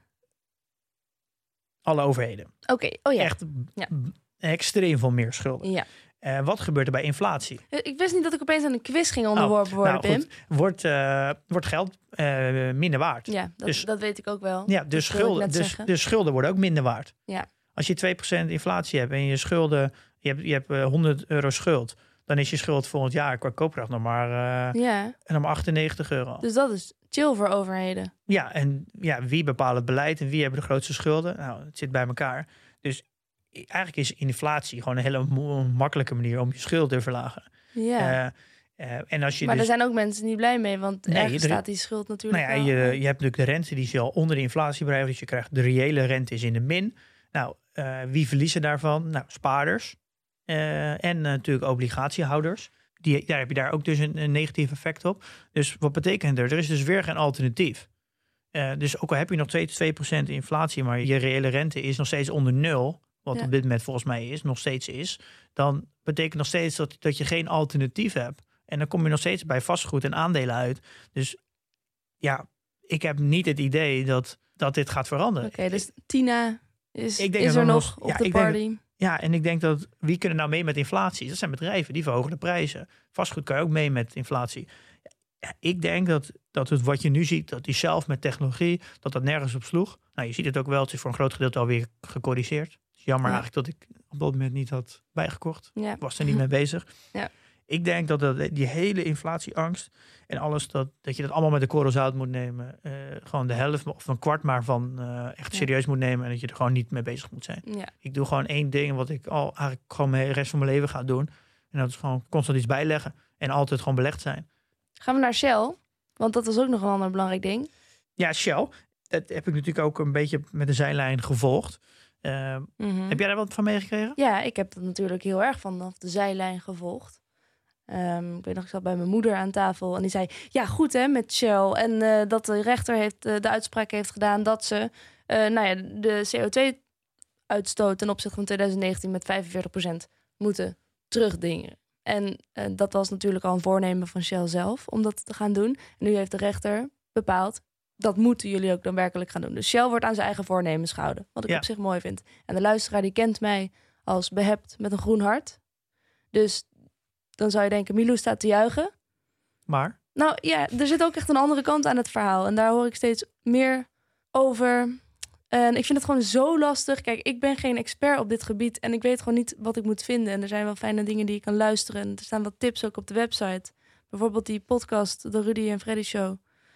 Speaker 10: Alle overheden.
Speaker 9: Oké, okay. oh ja.
Speaker 10: Echt
Speaker 9: ja.
Speaker 10: extreem veel meer schulden.
Speaker 9: Ja.
Speaker 10: Uh, wat gebeurt er bij inflatie?
Speaker 9: Ik wist niet dat ik opeens aan een quiz ging onderworpen worden,
Speaker 10: oh, nou,
Speaker 9: Pim.
Speaker 10: Goed. Wordt, uh, wordt geld uh, minder waard.
Speaker 9: Ja, dat, dus, dat weet ik ook wel.
Speaker 10: Ja, dus schulden, dus, dus schulden worden ook minder waard.
Speaker 9: Ja.
Speaker 10: Als je twee procent inflatie hebt en je schulden, je hebt, je hebt uh, honderd euro schuld, dan is je schuld volgend jaar qua koopkracht nog maar, uh, ja. nog maar achtennegentig euro.
Speaker 9: Dus dat is chill voor overheden.
Speaker 10: Ja, en ja, wie bepaalt het beleid en wie hebben de grootste schulden? Nou, het zit bij elkaar. Dus eigenlijk is inflatie gewoon een hele mo- makkelijke manier om je schuld te verlagen.
Speaker 9: Ja.
Speaker 10: Uh, uh, en als je
Speaker 9: maar
Speaker 10: dus...
Speaker 9: er zijn ook mensen niet blij mee, want nee, ergens
Speaker 10: er...
Speaker 9: staat die schuld natuurlijk
Speaker 10: nou ja,
Speaker 9: wel.
Speaker 10: Je, je hebt natuurlijk de rente, die is al onder de inflatie bereikt. Dus je krijgt de reële rente is in de min. Nou, uh, wie verliezen daarvan? Nou, spaarders. Uh, en uh, natuurlijk obligatiehouders. Die, daar heb je daar ook dus een, een negatief effect op. Dus wat betekent er? Er is dus weer geen alternatief. Uh, dus ook al heb je nog steeds twee procent inflatie, maar je reële rente is nog steeds onder nul, wat ja. op dit moment volgens mij is, nog steeds is, dan betekent nog steeds dat, dat je geen alternatief hebt. En dan kom je nog steeds bij vastgoed en aandelen uit. Dus ja, ik heb niet het idee dat, dat dit gaat veranderen.
Speaker 9: Oké, okay, dus Tina is,
Speaker 10: ik denk
Speaker 9: is er nog, nog op
Speaker 10: ja,
Speaker 9: de party.
Speaker 10: Denk, ja, en ik denk dat, wie kunnen nou mee met inflatie? Dat zijn bedrijven, die verhogen de prijzen. Vastgoed kan je ook mee met inflatie. Ja, ik denk dat, dat het wat je nu ziet, dat die zelf met technologie, dat dat nergens op sloeg. Nou, je ziet het ook wel, het is voor een groot gedeelte alweer gecorrigeerd. Het is jammer ja. eigenlijk dat ik op dat moment niet had bijgekocht.
Speaker 9: Ja.
Speaker 10: Ik was er niet mee bezig.
Speaker 9: Ja.
Speaker 10: Ik denk dat, dat die hele inflatieangst en alles, dat, dat je dat allemaal met de korrel zout moet nemen. Uh, gewoon de helft of een kwart maar van uh, echt ja. serieus moet nemen. En dat je er gewoon niet mee bezig moet zijn.
Speaker 9: Ja.
Speaker 10: Ik doe gewoon één ding wat ik al eigenlijk gewoon de rest van mijn leven ga doen. En En dat is gewoon constant iets bijleggen. En altijd gewoon belegd zijn.
Speaker 9: Gaan we naar Shell? Want dat was ook nog een ander belangrijk ding.
Speaker 10: Ja, Shell. Dat heb ik natuurlijk ook een beetje met de zijlijn gevolgd. Uh, mm-hmm. Heb jij daar wat van meegekregen?
Speaker 9: Ja, ik heb dat natuurlijk heel erg vanaf de zijlijn gevolgd. Um, ik weet nog, ik zat bij mijn moeder aan tafel en die zei... ja, goed hè, met Shell. En uh, dat de rechter heeft, uh, de uitspraak heeft gedaan... dat ze uh, nou ja, de C O twee uitstoot ten opzichte van twintig negentien... met vijfenveertig procent moeten terugdingen. En uh, dat was natuurlijk al een voornemen van Shell zelf... om dat te gaan doen. En nu heeft de rechter bepaald... dat moeten jullie ook dan werkelijk gaan doen. Dus Shell wordt aan zijn eigen voornemens gehouden. Wat ik ja. op zich mooi vind. En de luisteraar die kent mij als behept met een groen hart. Dus dan zou je denken, Milou staat te juichen.
Speaker 10: Maar?
Speaker 9: Nou ja, er zit ook echt een andere kant aan het verhaal. En daar hoor ik steeds meer over. En ik vind het gewoon zo lastig. Kijk, ik ben geen expert op dit gebied. En ik weet gewoon niet wat ik moet vinden. En er zijn wel fijne dingen die ik kan luisteren. En er staan wat tips ook op de website. Bijvoorbeeld die podcast, de Rudy en Freddy Show.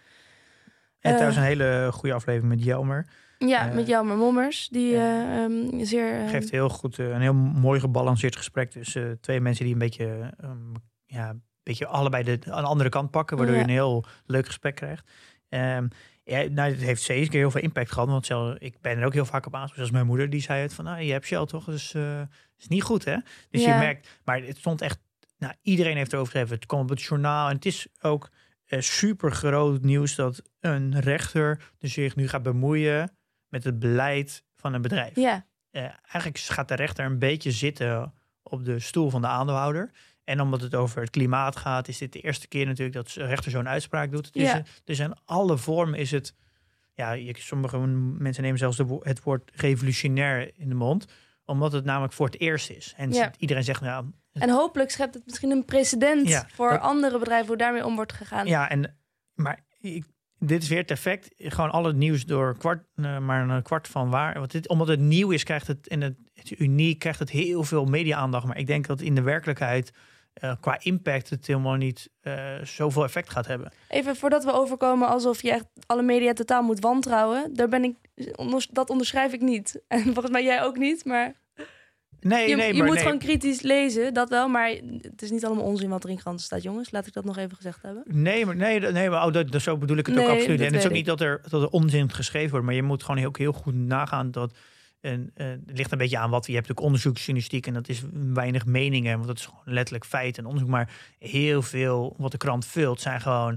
Speaker 10: En uh, trouwens een hele goede aflevering met Jelmer.
Speaker 9: Ja, uh, met Jelmer Mommers. Die uh, um, zeer... Uh,
Speaker 10: geeft heel goed uh, een heel mooi gebalanceerd gesprek tussen uh, twee mensen die een beetje, um, ja, een beetje allebei de, aan de andere kant pakken. Waardoor ja. je een heel leuk gesprek krijgt. Um, ja, nou, het heeft zeker heel veel impact gehad. Want Shell, ik ben er ook heel vaak op aangesproken. Zoals mijn moeder, die zei het van, nou, je hebt Shell toch? Dus uh, is niet goed, hè? Dus ja. je merkt, maar het stond echt, nou, iedereen heeft erover geschreven. Het komt op het journaal en het is ook... Uh, super groot nieuws dat een rechter dus zich nu gaat bemoeien met het beleid van een bedrijf.
Speaker 9: Ja.
Speaker 10: Uh, eigenlijk gaat de rechter een beetje zitten op de stoel van de aandeelhouder. En omdat het over het klimaat gaat, is dit de eerste keer natuurlijk dat de rechter zo'n uitspraak doet. Het
Speaker 9: ja.
Speaker 10: is, dus in alle vormen is het, ja, je, sommige mensen nemen zelfs de, het woord revolutionair in de mond, omdat het namelijk voor het eerst is. En ja. iedereen zegt, nou...
Speaker 9: En hopelijk schept het misschien een precedent
Speaker 10: ja,
Speaker 9: voor
Speaker 10: dat,
Speaker 9: andere bedrijven hoe daarmee om wordt gegaan.
Speaker 10: Ja, en, maar ik, dit is weer het effect. Gewoon al het nieuws door kwart, uh, maar een kwart van waar. Want dit, omdat het nieuw is, krijgt het, en het, het is uniek, krijgt het heel veel media-aandacht. Maar ik denk dat in de werkelijkheid uh, qua impact het helemaal niet uh, zoveel effect gaat hebben.
Speaker 9: Even voordat we overkomen alsof je echt alle media totaal moet wantrouwen. Daar ben ik, dat onderschrijf ik niet. En volgens mij jij ook niet, maar...
Speaker 10: Nee,
Speaker 9: je
Speaker 10: nee,
Speaker 9: je
Speaker 10: maar
Speaker 9: moet
Speaker 10: nee.
Speaker 9: gewoon kritisch lezen, dat wel. Maar het is niet allemaal onzin wat er in kranten staat, jongens. Laat ik dat nog even gezegd hebben.
Speaker 10: Nee, maar, nee, nee, maar oh, dat, dat, zo bedoel ik het
Speaker 9: nee,
Speaker 10: ook absoluut. En het is ook
Speaker 9: ik.
Speaker 10: niet dat er, dat er onzin geschreven wordt. Maar je moet gewoon ook heel goed nagaan dat... En, uh, het ligt een beetje aan wat je hebt. Ook onderzoeksjournalistiek en dat is weinig meningen. Want dat is gewoon letterlijk feit en onderzoek. Maar heel veel wat de krant vult zijn gewoon...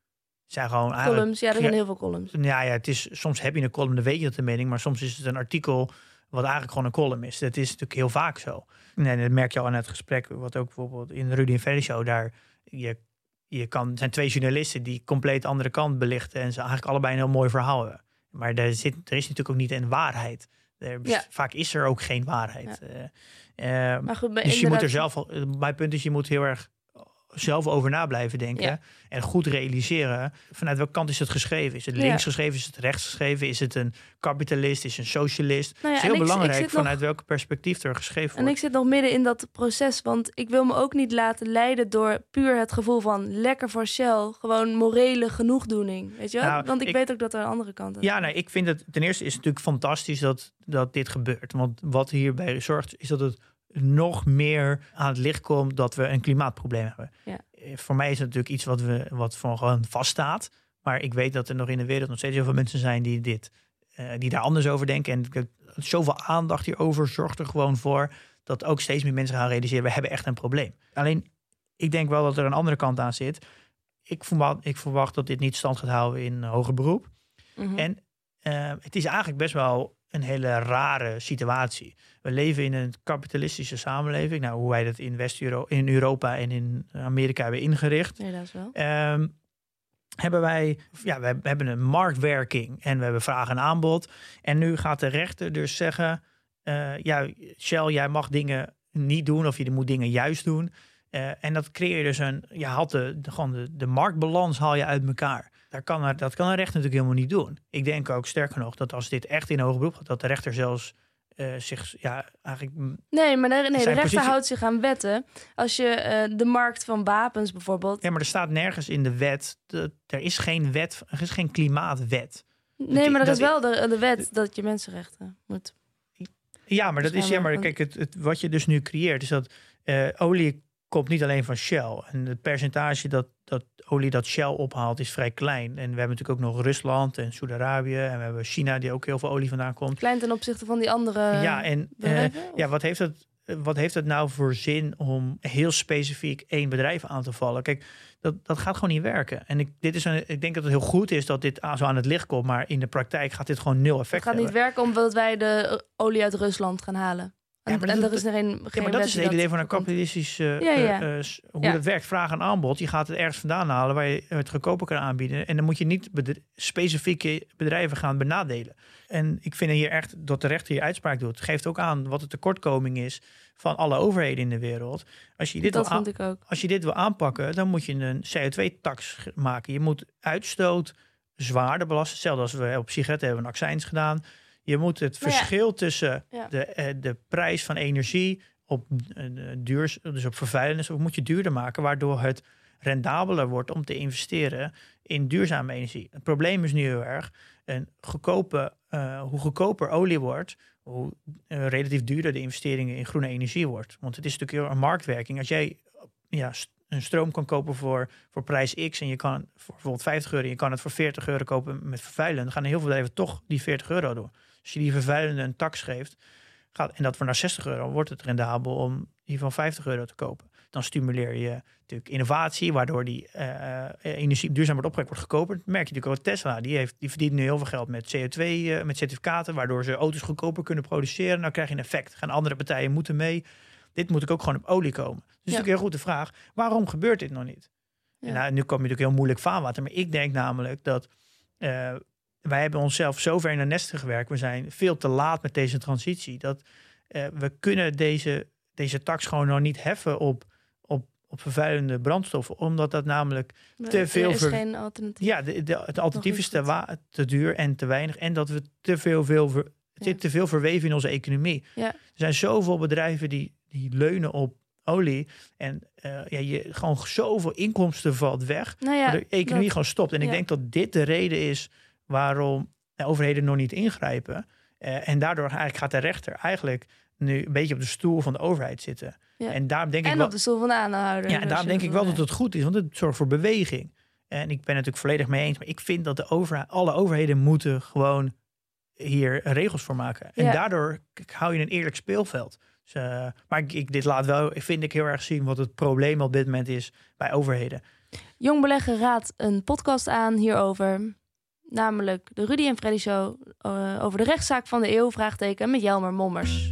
Speaker 10: Zijn gewoon
Speaker 9: columns, ja, er zijn heel veel columns.
Speaker 10: Ja, ja, het is, soms heb je een column, dan weet je dat de mening. Maar soms is het een artikel... wat eigenlijk gewoon een column is. Dat is natuurlijk heel vaak zo. En dat merk je al aan het gesprek, wat ook bijvoorbeeld in de Rudy en Freddy Show, daar je, je kan, er zijn twee journalisten die compleet de andere kant belichten en ze eigenlijk allebei een heel mooi verhaal hebben. Maar er, zit, er is natuurlijk ook niet een waarheid. Er, ja. Vaak is er ook geen waarheid. Ja. Uh, maar goed, maar dus je moet er zelf, mijn punt is, je moet heel erg zelf over na blijven denken. Ja. En goed realiseren, vanuit welke kant is het geschreven? Is het links ja. geschreven? Is het rechts geschreven? Is het een kapitalist? Is het een socialist? Nou ja, het is heel belangrijk ik vanuit nog, welk perspectief er geschreven wordt.
Speaker 9: En ik zit nog midden in dat proces, want ik wil me ook niet laten leiden door puur het gevoel van lekker voor Shell, gewoon morele genoegdoening. Weet je wel? Nou, want ik, ik weet ook dat er een andere kant is.
Speaker 10: Ja, nee, ik vind het ten eerste is het natuurlijk fantastisch dat, dat dit gebeurt. Want wat hierbij zorgt, is dat het nog meer aan het licht komt dat we een klimaatprobleem hebben. Ja. Voor mij is het natuurlijk iets wat, we, wat van gewoon vaststaat. Maar ik weet dat er nog in de wereld nog steeds heel veel mensen zijn die, dit, uh, die daar anders over denken. En zoveel aandacht hierover zorgt er gewoon voor dat ook steeds meer mensen gaan realiseren, we hebben echt een probleem. Alleen, ik denk wel dat er een andere kant aan zit. Ik verwacht, ik verwacht dat dit niet stand gaat houden in hoger beroep. Mm-hmm. En uh, het is eigenlijk best wel een hele rare situatie. We leven in een kapitalistische samenleving. Nou, hoe wij dat in West-Europa, in Europa en in Amerika hebben ingericht.
Speaker 9: Ja, dat is wel.
Speaker 10: Um, hebben wij, ja, we hebben een marktwerking en we hebben vraag en aanbod. En nu gaat de rechter dus zeggen, uh, ja, Shell, jij mag dingen niet doen of je moet dingen juist doen. Uh, en dat creëer je dus een, je haalt de, de, gewoon de, de marktbalans haal je uit elkaar. Daar kan er, dat kan een rechter natuurlijk helemaal niet doen. Ik denk ook sterker nog dat als dit echt in hoger beroep gaat, dat de rechter zelfs uh, zich, ja, eigenlijk...
Speaker 9: Nee, maar de, nee, de rechter
Speaker 10: positie... houdt
Speaker 9: zich aan wetten. Als je uh, de markt van wapens bijvoorbeeld...
Speaker 10: Ja, maar er staat nergens in de wet, de, er is geen wet, er is geen klimaatwet.
Speaker 9: Nee, maar dat, dat is wel de, de wet dat je mensenrechten moet...
Speaker 10: Ja, maar dat is, ja, maar kijk, het, het, wat je dus nu creëert is dat uh, olie komt niet alleen van Shell. En het percentage dat, dat olie dat Shell ophaalt is vrij klein. En we hebben natuurlijk ook nog Rusland en Saudi-Arabië. En we hebben China die ook heel veel olie vandaan komt.
Speaker 9: Klein ten opzichte van die andere
Speaker 10: Ja, en uh, ja, wat heeft het... Wat heeft het nou voor zin om heel specifiek één bedrijf aan te vallen? Kijk, dat, dat gaat gewoon niet werken. En ik, dit is een, ik denk dat het heel goed is dat dit zo aan het licht komt. Maar in de praktijk gaat dit gewoon nul effect hebben.
Speaker 9: Het gaat niet werken omdat wij de olie uit Rusland gaan halen. En,
Speaker 10: ja, maar
Speaker 9: en
Speaker 10: dat,
Speaker 9: er is er geen, geen
Speaker 10: ja, maar dat is het hele idee van een kapitalistisch... Uh, ja, ja. Uh, uh, hoe ja. dat werkt, vraag en aanbod. Je gaat het ergens vandaan halen waar je het goedkoper kan aanbieden. En dan moet je niet bedrijf, specifieke bedrijven gaan benadelen. En ik vind hier echt dat de rechter hier uitspraak doet. Het geeft ook aan wat de tekortkoming is van alle overheden in de wereld. Als je dit,
Speaker 9: dat
Speaker 10: wil,
Speaker 9: vond ik ook.
Speaker 10: Als je dit wil aanpakken, dan moet je een C O twee tax maken. Je moet uitstoot zwaarder belasten. Hetzelfde als we op sigaretten hebben een accijns gedaan. Je moet het nou verschil ja. tussen ja. de, de prijs van energie op uh, duur, dus op vervuilend, moet je duurder maken, waardoor het rendabeler wordt om te investeren in duurzame energie. Het probleem is nu heel erg, een goedkope, uh, hoe goedkoper olie wordt, hoe uh, relatief duurder de investeringen in groene energie wordt. Want het is natuurlijk heel een marktwerking. Als jij ja, een stroom kan kopen voor, voor prijs X en je kan voor bijvoorbeeld vijftig euro en je kan het voor veertig euro kopen met vervuilen, dan gaan er heel veel bedrijven toch die veertig euro doen. Als je die vervuilende een tax geeft, gaat, en dat voor naar zestig euro, wordt het rendabel om die van vijftig euro te kopen. Dan stimuleer je natuurlijk innovatie, waardoor die uh, energie duurzaam wordt opgewekt, wordt goedkoper. Dat merk je natuurlijk ook Tesla. Die, heeft, die verdient nu heel veel geld met C O twee, uh, met certificaten, waardoor ze auto's goedkoper kunnen produceren. Nou krijg je een effect. Gaan andere partijen moeten mee. Dit moet ik ook gewoon op olie komen. Dus ja. dat is natuurlijk een heel goede vraag. Waarom gebeurt dit nog niet? Ja. En nou, nu kom je natuurlijk heel moeilijk vaarwater. Maar ik denk namelijk dat... Uh, wij hebben onszelf zo ver in de nesten gewerkt. We zijn veel te laat met deze transitie. Dat uh, we kunnen deze, deze tax gewoon nog niet heffen op, op, op vervuilende brandstoffen. Omdat dat namelijk
Speaker 9: maar
Speaker 10: te veel...
Speaker 9: Er is
Speaker 10: ver...
Speaker 9: geen alternatief.
Speaker 10: Ja, de, de, het alternatief is te, wa- te duur en te weinig. En dat we te veel... veel ver... Het zit ja. te veel verweven in onze economie.
Speaker 9: Ja.
Speaker 10: Er zijn zoveel bedrijven die, die leunen op olie. En uh, ja, je, gewoon zoveel inkomsten valt weg.
Speaker 9: Nou ja,
Speaker 10: de economie
Speaker 9: dat...
Speaker 10: gewoon stopt. En ja. ik denk dat dit de reden is waarom de overheden nog niet ingrijpen. Uh, en daardoor eigenlijk gaat de rechter eigenlijk nu een beetje op de stoel van de overheid zitten.
Speaker 9: Ja.
Speaker 10: En daarom denk
Speaker 9: en
Speaker 10: ik wel,
Speaker 9: op de stoel van de aandeelhouder.
Speaker 10: Ja, en daarom denk ik wel dat het goed is, want het zorgt voor beweging. En ik ben het natuurlijk volledig mee eens, maar ik vind dat de overheid, alle overheden moeten gewoon hier regels voor maken. En ja. daardoor hou je een eerlijk speelveld. Dus, uh, maar ik, ik, dit laat wel, vind ik heel erg zien wat het probleem op dit moment is bij overheden.
Speaker 9: Jong Beleggen raadt een podcast aan hierover. Namelijk de Rudy en Freddy Show uh, over de rechtszaak van de eeuw, vraagteken, met Jelmer Mommers.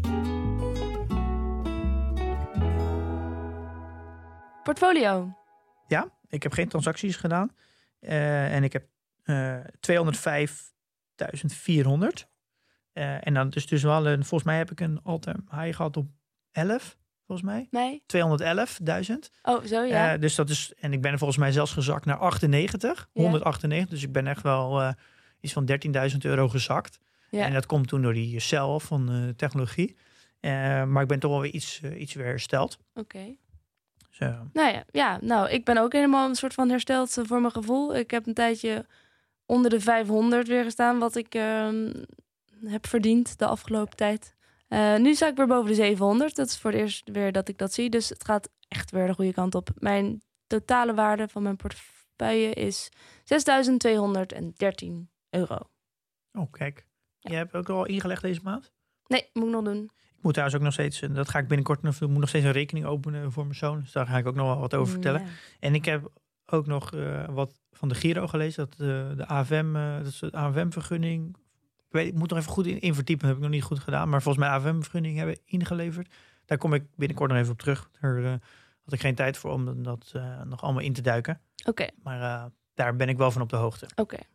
Speaker 9: Portfolio.
Speaker 10: Ja, ik heb geen transacties gedaan. Uh, en ik heb uh, tweehonderdvijfduizend vierhonderd. Uh, en dan is dus wel een, volgens mij heb ik een all-time high gehad op elf, volgens mij.
Speaker 9: Nee.
Speaker 10: tweehonderdelfduizend.
Speaker 9: Oh, zo ja.
Speaker 10: Uh, dus dat is, en ik ben volgens mij zelfs gezakt naar achtennegentig, ja. honderdachtennegentig. Dus ik ben echt wel uh, iets van dertienduizend euro gezakt. Ja. En dat komt toen door die cel van uh, technologie. Uh, maar ik ben toch wel weer iets, uh, iets weer hersteld.
Speaker 9: Oké. Okay.
Speaker 10: So.
Speaker 9: Nou ja, ja, nou, ik ben ook helemaal een soort van hersteld voor mijn gevoel. Ik heb een tijdje onder de vijfhonderd weer gestaan, wat ik uh, heb verdiend de afgelopen tijd. Uh, nu sta ik weer boven de zevenhonderd. Dat is voor het eerst weer dat ik dat zie. Dus het gaat echt weer de goede kant op. Mijn totale waarde van mijn portefeuille is zesduizend tweehonderddertien euro.
Speaker 10: Oh, kijk. Ja. Je hebt ook al ingelegd deze maand?
Speaker 9: Nee, moet ik nog doen.
Speaker 10: Ik moet trouwens ook nog steeds, dat ga ik binnenkort nog, moet nog steeds een rekening openen voor mijn zoon. Dus daar ga ik ook nog wel wat over vertellen. Ja. En ik heb ook nog uh, wat van de Giro gelezen. Dat uh, de A F M, uh, dat is de A F M-vergunning. Ik, weet, ik moet nog even goed in, in verdiepen. Dat heb ik nog niet goed gedaan. Maar volgens mij A F M-vergunning hebben ingeleverd. Daar kom ik binnenkort nog even op terug. Daar uh, had ik geen tijd voor om dat uh, nog allemaal in te duiken.
Speaker 9: Oké. Okay.
Speaker 10: Maar uh, daar ben ik wel van op de hoogte.
Speaker 9: Oké. Okay.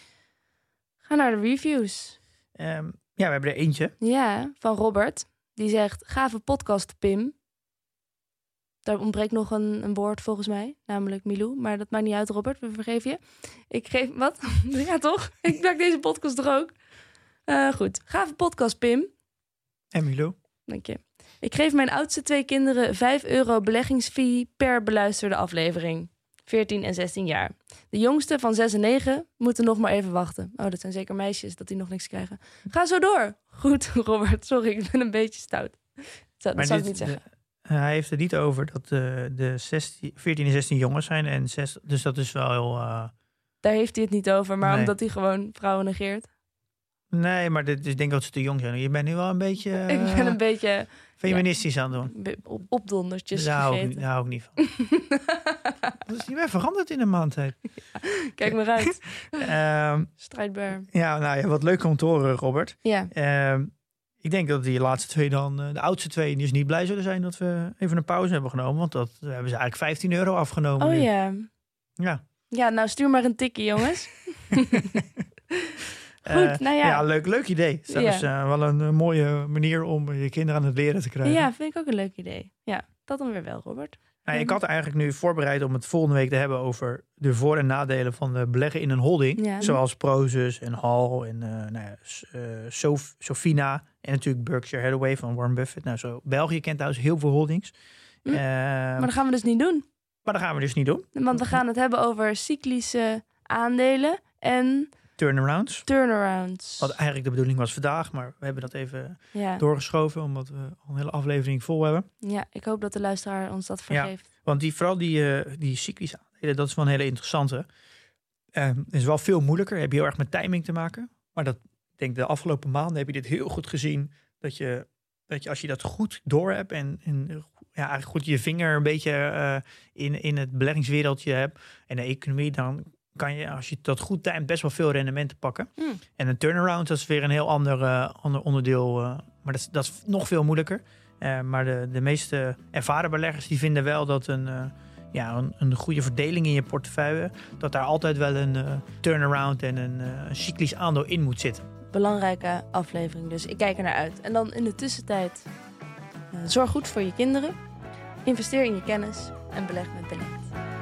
Speaker 9: Ga naar de reviews.
Speaker 10: Um, ja, we hebben er eentje.
Speaker 9: Ja, van Robert. Die zegt, gave podcast, Pim. Daar ontbreekt nog een, een woord volgens mij, namelijk Milou. Maar dat maakt niet uit, Robert, we vergeven je. Ik geef, wat? Ja, toch? Ik maak deze podcast toch ook? Uh, goed, gave podcast, Pim.
Speaker 10: En Milou.
Speaker 9: Dank je. Ik geef mijn oudste twee kinderen vijf euro beleggingsfee per beluisterde aflevering. veertien en zestien jaar. De jongste van zes en negen moeten nog maar even wachten. Oh, dat zijn zeker meisjes, dat die nog niks krijgen. Ga zo door. Goed, Robert. Sorry, ik ben een beetje stout. Dat, dat zou ik niet zeggen.
Speaker 10: hij heeft het niet over dat uh, de zestien, veertien en zestien jongens zijn. En zes, dus dat is wel heel... Uh...
Speaker 9: Daar heeft hij het niet over, maar
Speaker 10: Nee.
Speaker 9: omdat hij gewoon vrouwen negeert.
Speaker 10: Nee, maar dit, ik denk dat ze te jong zijn. Je bent nu wel een beetje... Uh,
Speaker 9: Ik ben een beetje...
Speaker 10: feministisch ja, aan het doen.
Speaker 9: be- Op, opdondertjes
Speaker 10: Daar hou, ik,
Speaker 9: gegeten.
Speaker 10: daar hou ik niet van. Dus je bent veranderd in een maand tijd.
Speaker 9: Kijk maar uit.
Speaker 10: Um,
Speaker 9: Strijdbaar.
Speaker 10: ja, nou ja, wat leuk om te horen, Robert.
Speaker 9: Ja.
Speaker 10: Um, ik denk dat die laatste twee dan, uh, de oudste twee, dus niet blij zullen zijn dat we even een pauze hebben genomen. Want dat uh, hebben ze eigenlijk vijftien euro afgenomen.
Speaker 9: Oh
Speaker 10: nu.
Speaker 9: ja.
Speaker 10: Ja.
Speaker 9: Ja, nou stuur maar een tikkie, jongens. Goed,
Speaker 10: Uh,
Speaker 9: nou ja.
Speaker 10: Ja, leuk, leuk idee. Dat
Speaker 9: Ja.
Speaker 10: is uh, wel een uh, mooie manier om je kinderen aan het leren te krijgen.
Speaker 9: Ja, vind ik ook een leuk idee. Ja, dat dan weer wel, Robert.
Speaker 10: Nou, ik had eigenlijk nu voorbereid om het volgende week te hebben over de voor- en nadelen van de beleggen in een holding.
Speaker 9: Ja.
Speaker 10: Zoals Prosus en Hall en uh, nou ja, uh, Sof- Sofina en natuurlijk Berkshire Hathaway van Warren Buffett. Nou, zo België kent trouwens heel veel holdings.
Speaker 9: Hm.
Speaker 10: Uh,
Speaker 9: Maar dat gaan we dus niet doen.
Speaker 10: maar dat gaan we dus niet doen.
Speaker 9: Want we gaan het hebben over cyclische aandelen en
Speaker 10: Turnarounds.
Speaker 9: turnarounds.
Speaker 10: Wat eigenlijk de bedoeling was vandaag, maar we hebben dat even
Speaker 9: Ja.
Speaker 10: doorgeschoven omdat we al een hele aflevering vol hebben.
Speaker 9: ja, ik hoop dat de luisteraar ons dat vergeeft.
Speaker 10: Want die, vooral die, uh, die cyclische aandelen, dat is wel een hele interessante. Uh, is wel veel moeilijker. Heb je heel erg met timing te maken. Maar dat, ik denk de afgelopen maanden heb je dit heel goed gezien. Dat je, dat je als je dat goed door hebt en, en ja, eigenlijk goed je vinger een beetje uh, in, in het beleggingswereldje hebt en de economie, dan kan je, als je dat goed timed, best wel veel rendementen pakken.
Speaker 9: Mm.
Speaker 10: En een turnaround, dat is weer een heel ander, uh, ander onderdeel. Uh, maar dat is, dat is nog veel moeilijker. Uh, maar de, de meeste ervaren beleggers die vinden wel dat een, uh, ja, een, een goede verdeling in je portefeuille, dat daar altijd wel een uh, turnaround en een, uh, een cyclisch aandeel in moet zitten.
Speaker 9: Belangrijke aflevering, dus ik kijk er naar uit. En dan in de tussentijd, uh, zorg goed voor je kinderen. Investeer in je kennis en beleg met Beleggd.